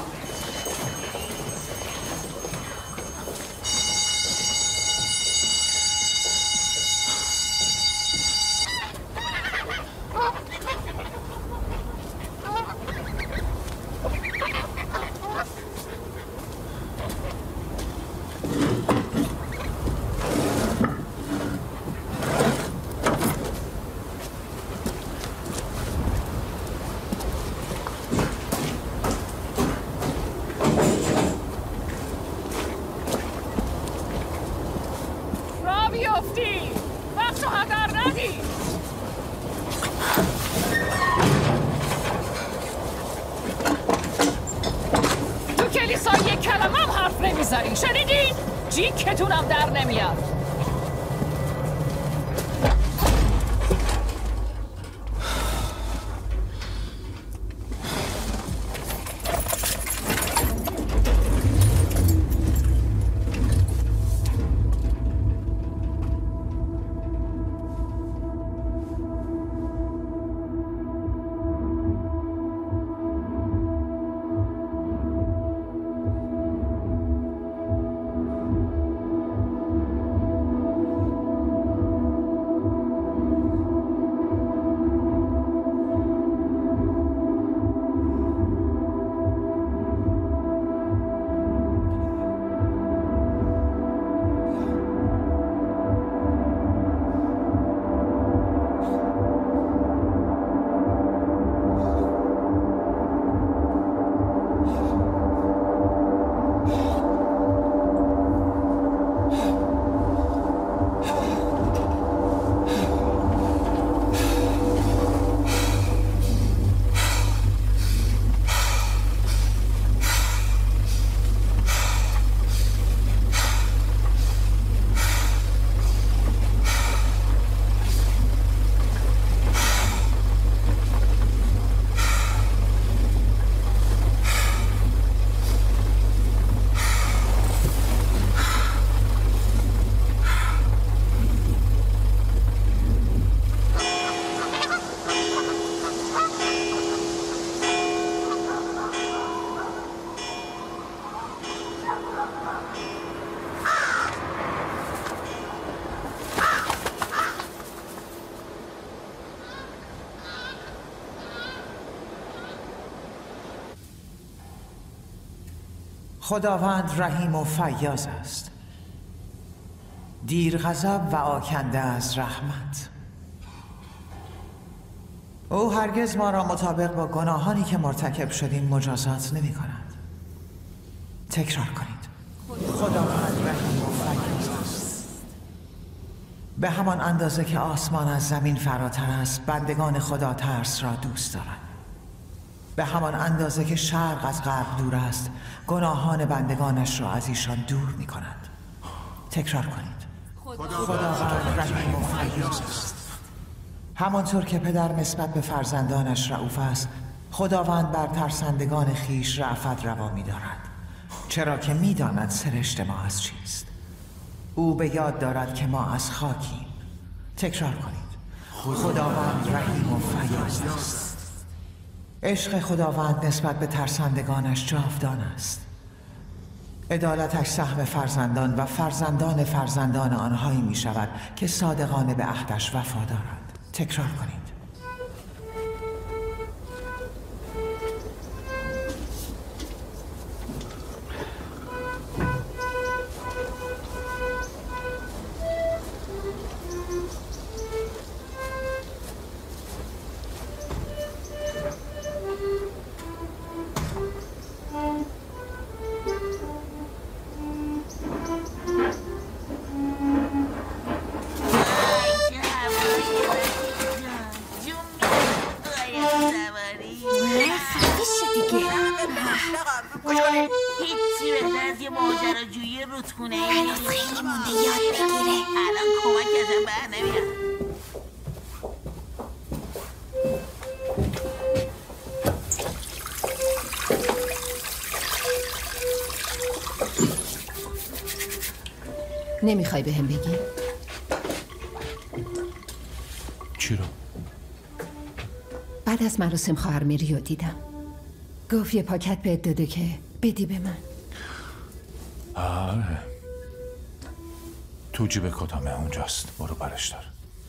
شنیدین؟ جیکتونم در نمیاد. خداوند رحیم و فیاض است، دیر غضب و آکنده از رحمت. او هرگز ما را مطابق با گناهانی که مرتکب شدیم مجازات نمی کند. تکرار کنید. خداوند رحیم و فیاض است. به همان اندازه که آسمان از زمین فراتر است، بندگان خدا ترس را دوست دارند. به همان اندازه که شرق از غرب دور است گناهان بندگانش را از ایشان دور می کند. تکرار کنید. خداوند رحیم و فیاض است. همانطور که پدر نسبت به فرزندانش رئوف است، خداوند بر ترسندگان خیش رأفت روا می دارد، چرا که می داند سرشت ما از چیست. او به یاد دارد که ما از خاکیم. تکرار کنید. خداوند رحیم و فیاض است. عشق خداوند نسبت به ترسندگانش جاودان است. عدالتش سهم فرزندان و فرزندان فرزندان آنهایی می شود که صادقانه به عهدش وفا دارند. تکرار کنید. نمیخوای به هم بگی؟ چی رو؟ بعد از مراسم خواهر میری رو دیدم. گفت یه پاکت بهت داده که بدی به من. آره تو جیب کدامه اونجاست، برو برش دار.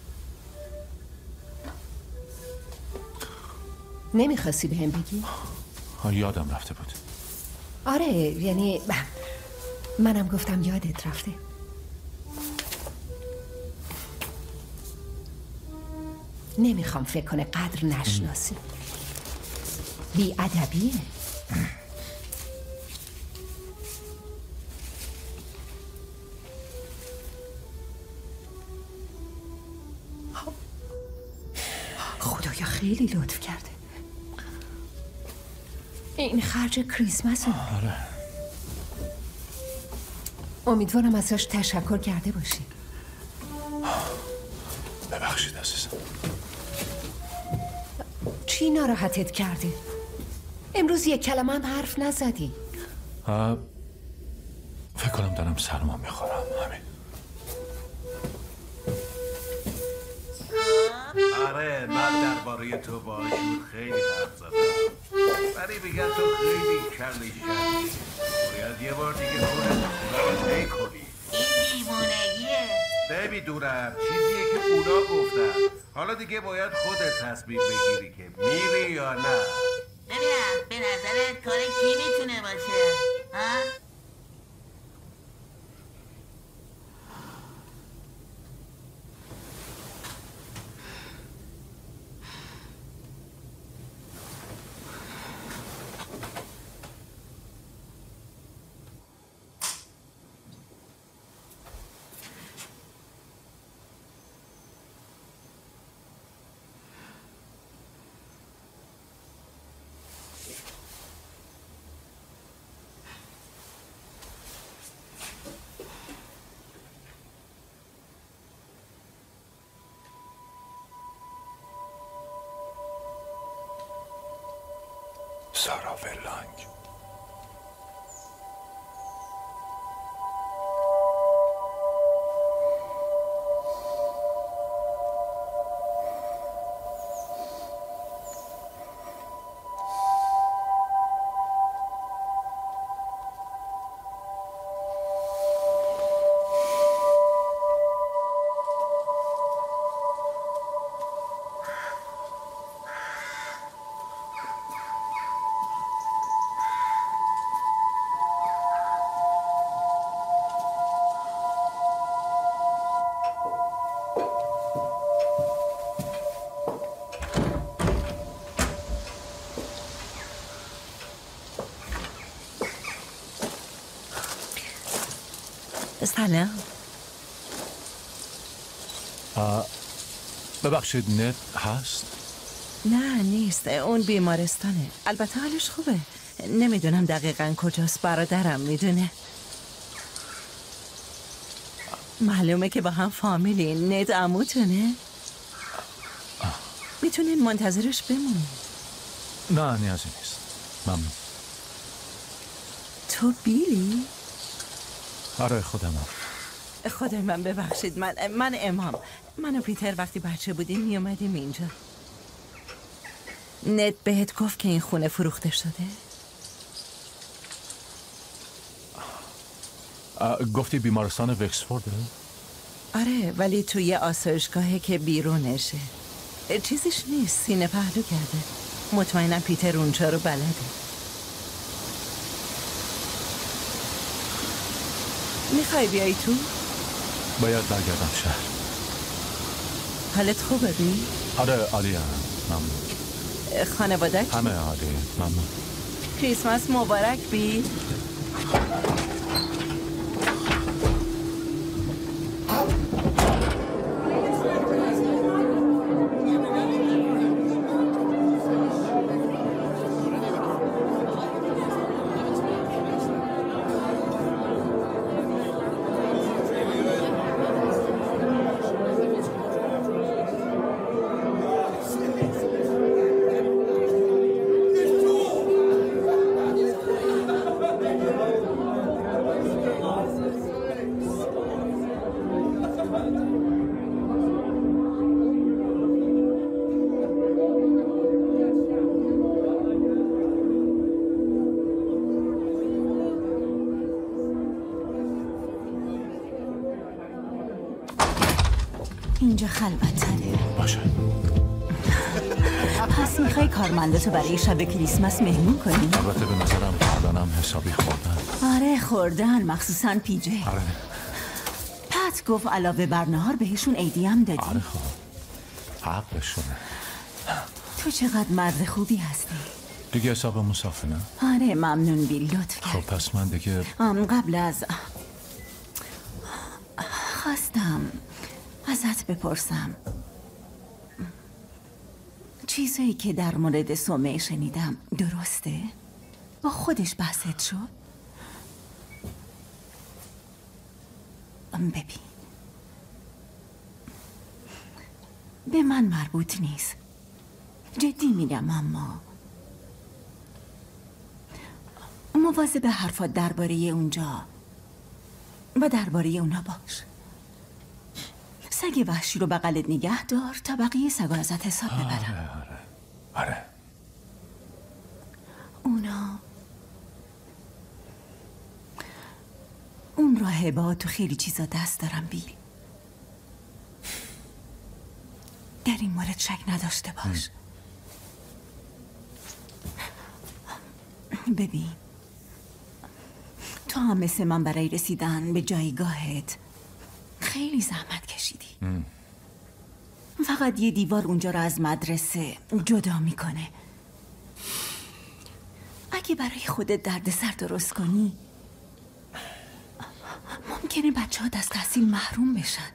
نمیخواستی به هم بگی؟ یادم رفته بود. آره یعنی منم گفتم یادت رفته. نمیخوام فکر کنه قدر نشناسی. بی ادبیه. خدایا خیلی لطف کرده. این خرج کریسمس. آره. امیدوارم ازش تشکر کرده باشی. ببخشید عزیزم. چی ناراحتت کرده؟ امروز یک کلمه هم حرف نزدی. فکر کنم دارم سرما میخورم. همین. آره من درباره تو با آشور خیلی حرف زدم، ولی میگن تو خیلی کلی شدی. باید یه بار دیگه خودت رو طی کنی. این دیوونگیه. نمیدونم، چیزیه که اونا گفتن. حالا دیگه باید خودت تصمیم بگیری که میری یا نه. ببینم به نظرت کار کی میتونه باشه؟ ها؟ سارا ورلانگ. سلام. ببخشید نت هست؟ نه نیست، اون بیمارستانه. البته حالش خوبه. نمیدونم دقیقاً کجاست، برادرم میدونه. معلومه که با هم فامیلین. ند عموتونه. میتونین منتظرش بمونین. نه نیازی نیست. ممنون. تو بیلی؟ آره خودمم. خدای من ببخشید. من من امام. من و پیتر وقتی بچه بودیم میومدیم اینجا. ند بهت گفت که این خونه فروخته شده؟ گفتی بیمارستان وکسفورده؟ آره ولی توی آسایشگاهه که بیرونشه. چیزیش نیست، سینه پهلو کرده. مطمئنم پیتر اونجا رو بلده. میخوای بیایی تو؟ باید برگردم شهر. حالت خوبه بی؟ آره عالیه. ممنون. خانواده همه عالی. ممنون. کریسمس مبارک بی. اینجا خلوت‌تره. باشه. پس میخوای کارمنداتو برای شب کریسمس مهمون کنی؟ البته به نظرم الانم حسابی خوردن. آره خوردن، مخصوصا پیجه. آره. پت گفت علاوه بر نهار بهشون عیدی هم دادی. آره خب حقشونه. تو چقدر مرد خوبی هستی. دیگه حسابمون صافه نه؟ آره ممنون بیل، لطف کرد. خب پس من دیگه ام قبل از خواستم ازت بپرسم چیزایی که در مورد سومه شنیدم درسته؟ با خودش بحثت شد؟ ببین به من مربوط نیست، جدی میگم، اما مواظب حرفات درباره اونجا و درباره اونا باش. سگ وحشی رو بغلت نگه دار تا بقیه سگا ازت حساب ببرن. آره آره آره. اونا اون راهبا تو خیلی چیزا دست دارن بیل. در این مورد شک نداشته باش. ببین تو هم مثل من برای رسیدن به جایگاهت خیلی زحمت کشیدی. ام. فقط یه دیوار اونجا رو از مدرسه جدا میکنه. اگه برای خودت دردسر درست کنی ممکنه بچه ها از تحصیل محروم بشن.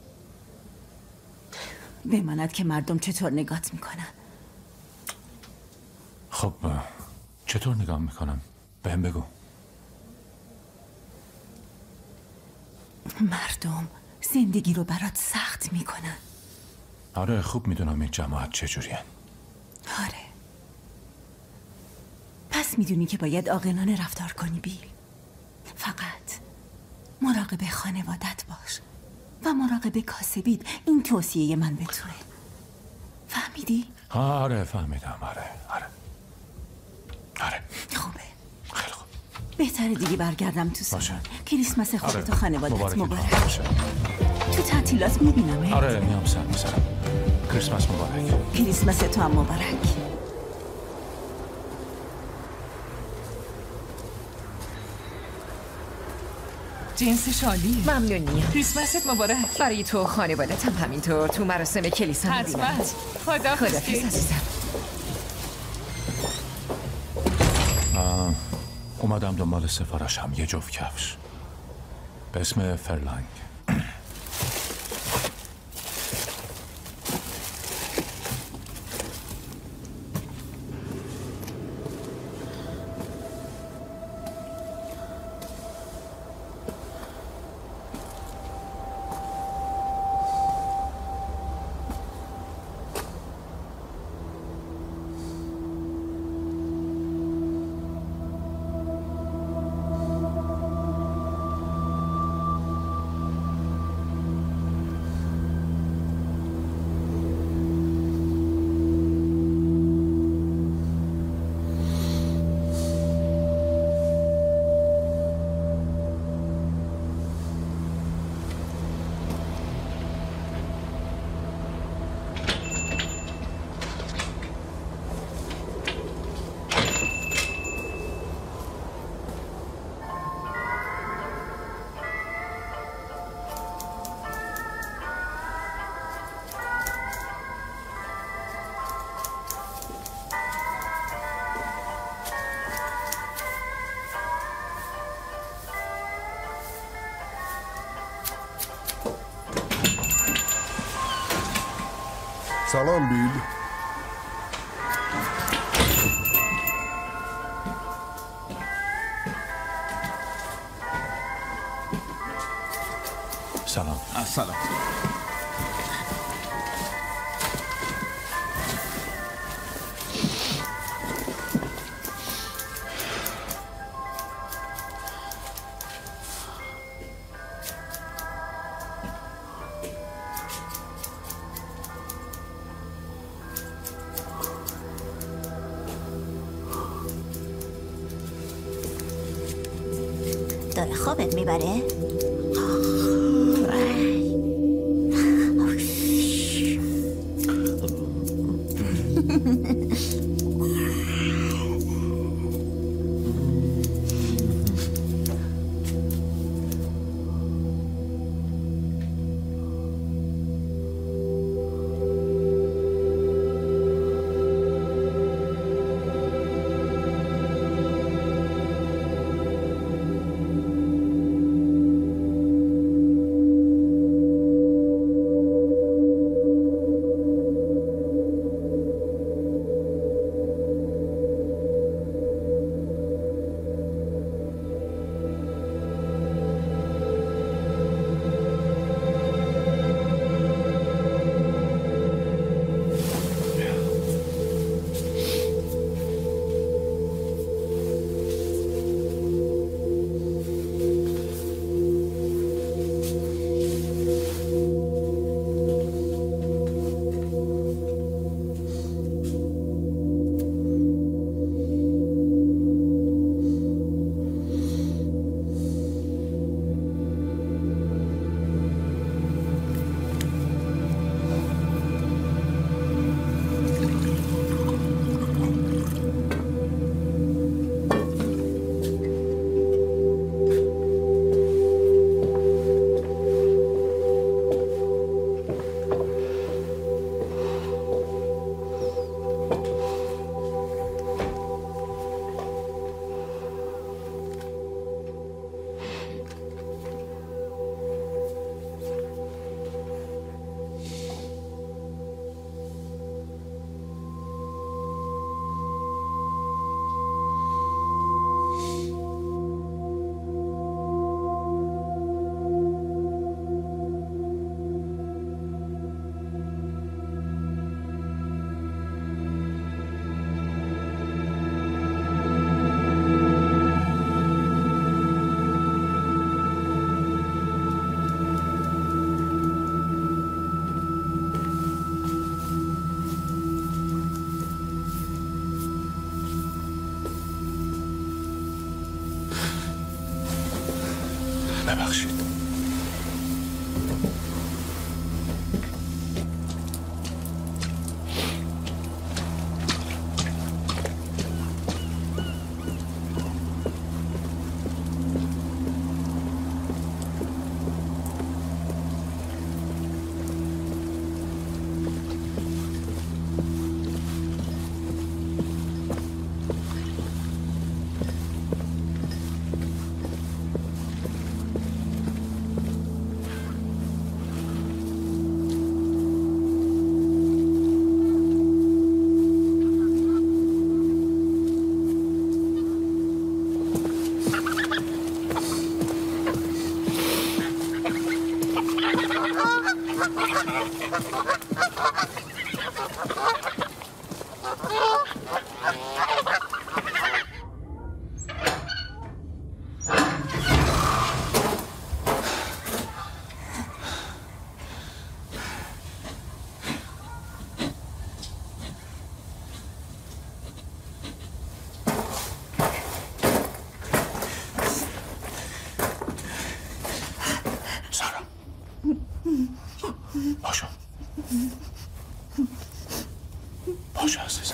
بماند که مردم چطور نگات میکنن. خب چطور نگاه میکنم؟ بهم بگو. مردم زندگی رو برات سخت میکنن. آره خوب میدونم این جماعت چجوریه. آره پس میدونی که باید عاقلانه رفتار کنی بیل. فقط مراقب خانوادت باش و مراقب کاسبید. این توصیه من به توه. فهمیدی؟ آره فهمیدم. آره آره آره خوبه. خیلی خوب. بهتره دیگه برگردم تو سالن. کریسمس خودت آره. و خانوادت مبارک. مبارک. باشه. تو تعطیلات میبینم. آره میام سر میزنم. کریسمس مبارک. کریسمس تو هم مبارک. جنسش عالیه. ممنونی. کریسمست مبارک. برای تو خانوادت هم همینطور. تو مراسم کلیسا حتما. خدا خدافظ عزیزم. اومدم دنبال سفارشم. یه جفت کفش به اسم فرلنگ. سلام بیل. سلام. سلام. داره خوابت میبره؟ ببخشید. باشو باشو عزیزم.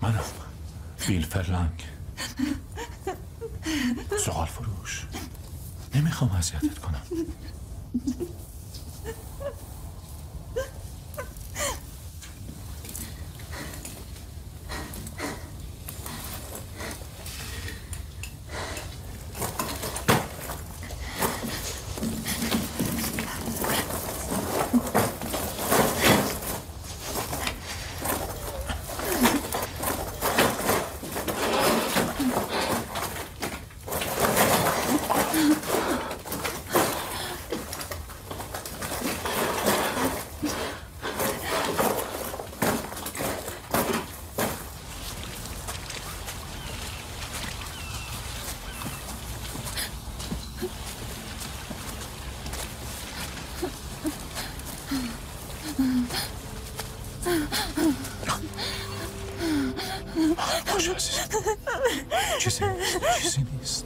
منم بیل فرلنگ، زغال فروش. نمیخوام اذیتت کنم. باشه عزیز، چیزی نیست، چیزی نیست.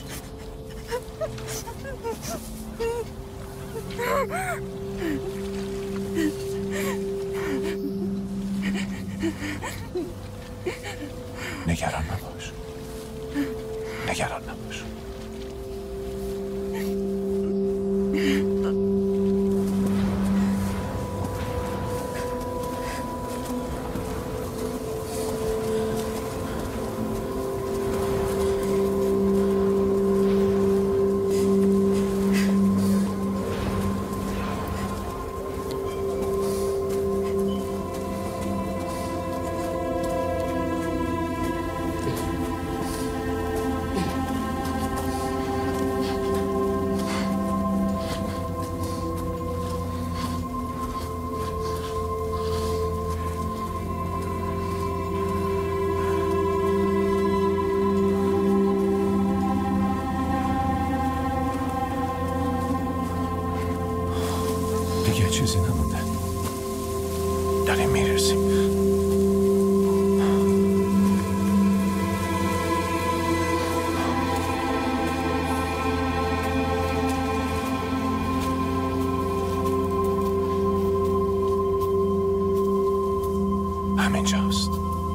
نگران نباش، نگران نباش. دیگه چیزی نمونده. داریم میرسیم. همینجاست.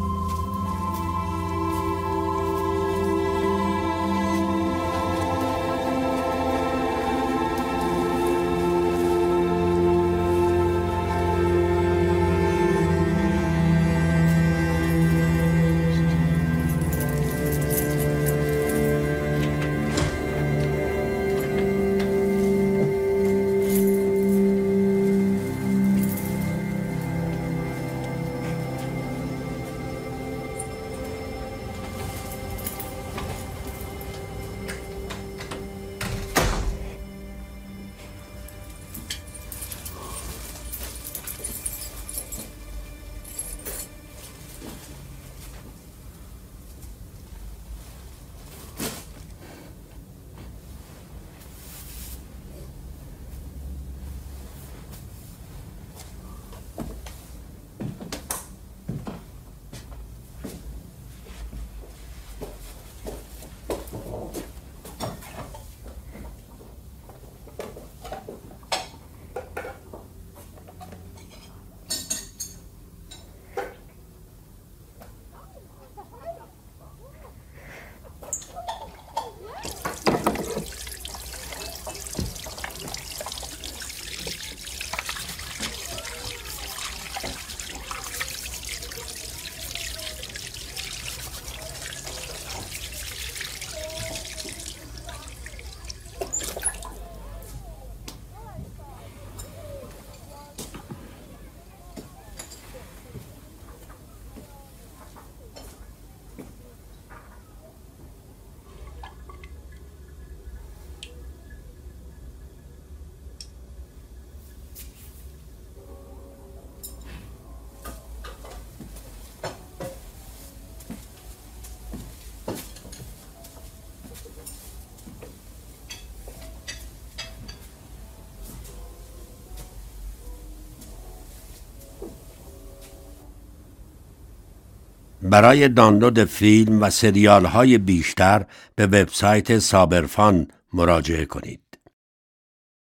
برای دانلود فیلم و سریال های بیشتر به وبسایت سابرفان مراجعه کنید.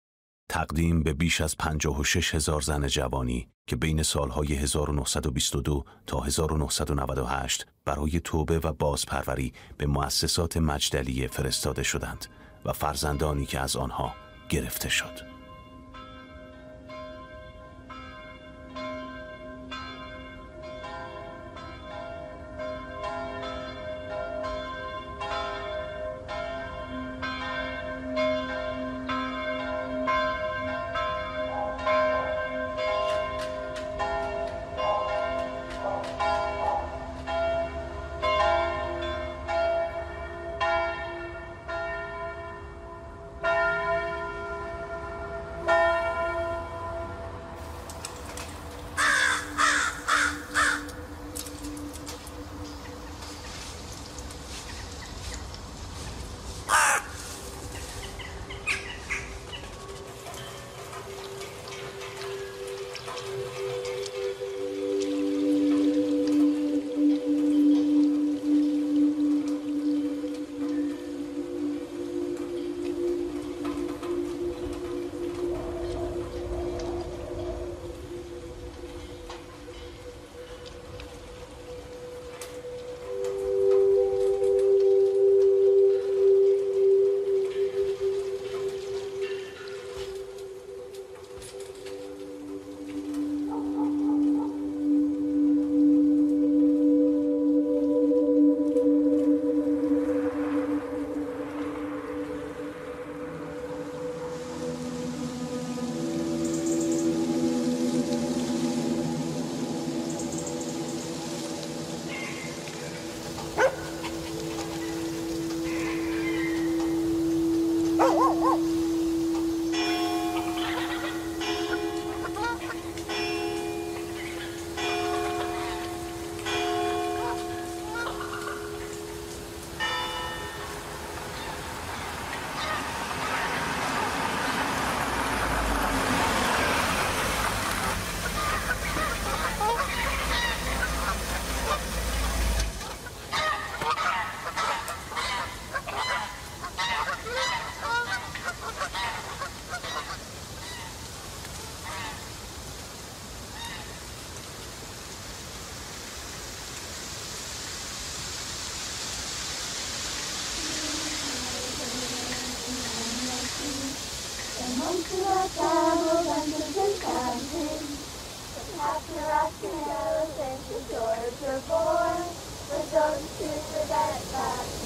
تقدیم به بیش از پنجاه و شش هزار زن جوانی که بین سالهای هزار و نهصد و بیست و دو تا هزار و نهصد و نود و هشت برای توبه و بازپروری به مؤسسات مجدلیه فرستاده شدند و فرزندانی که از آنها گرفته شد. After I see those and the doors are born, for those who forget that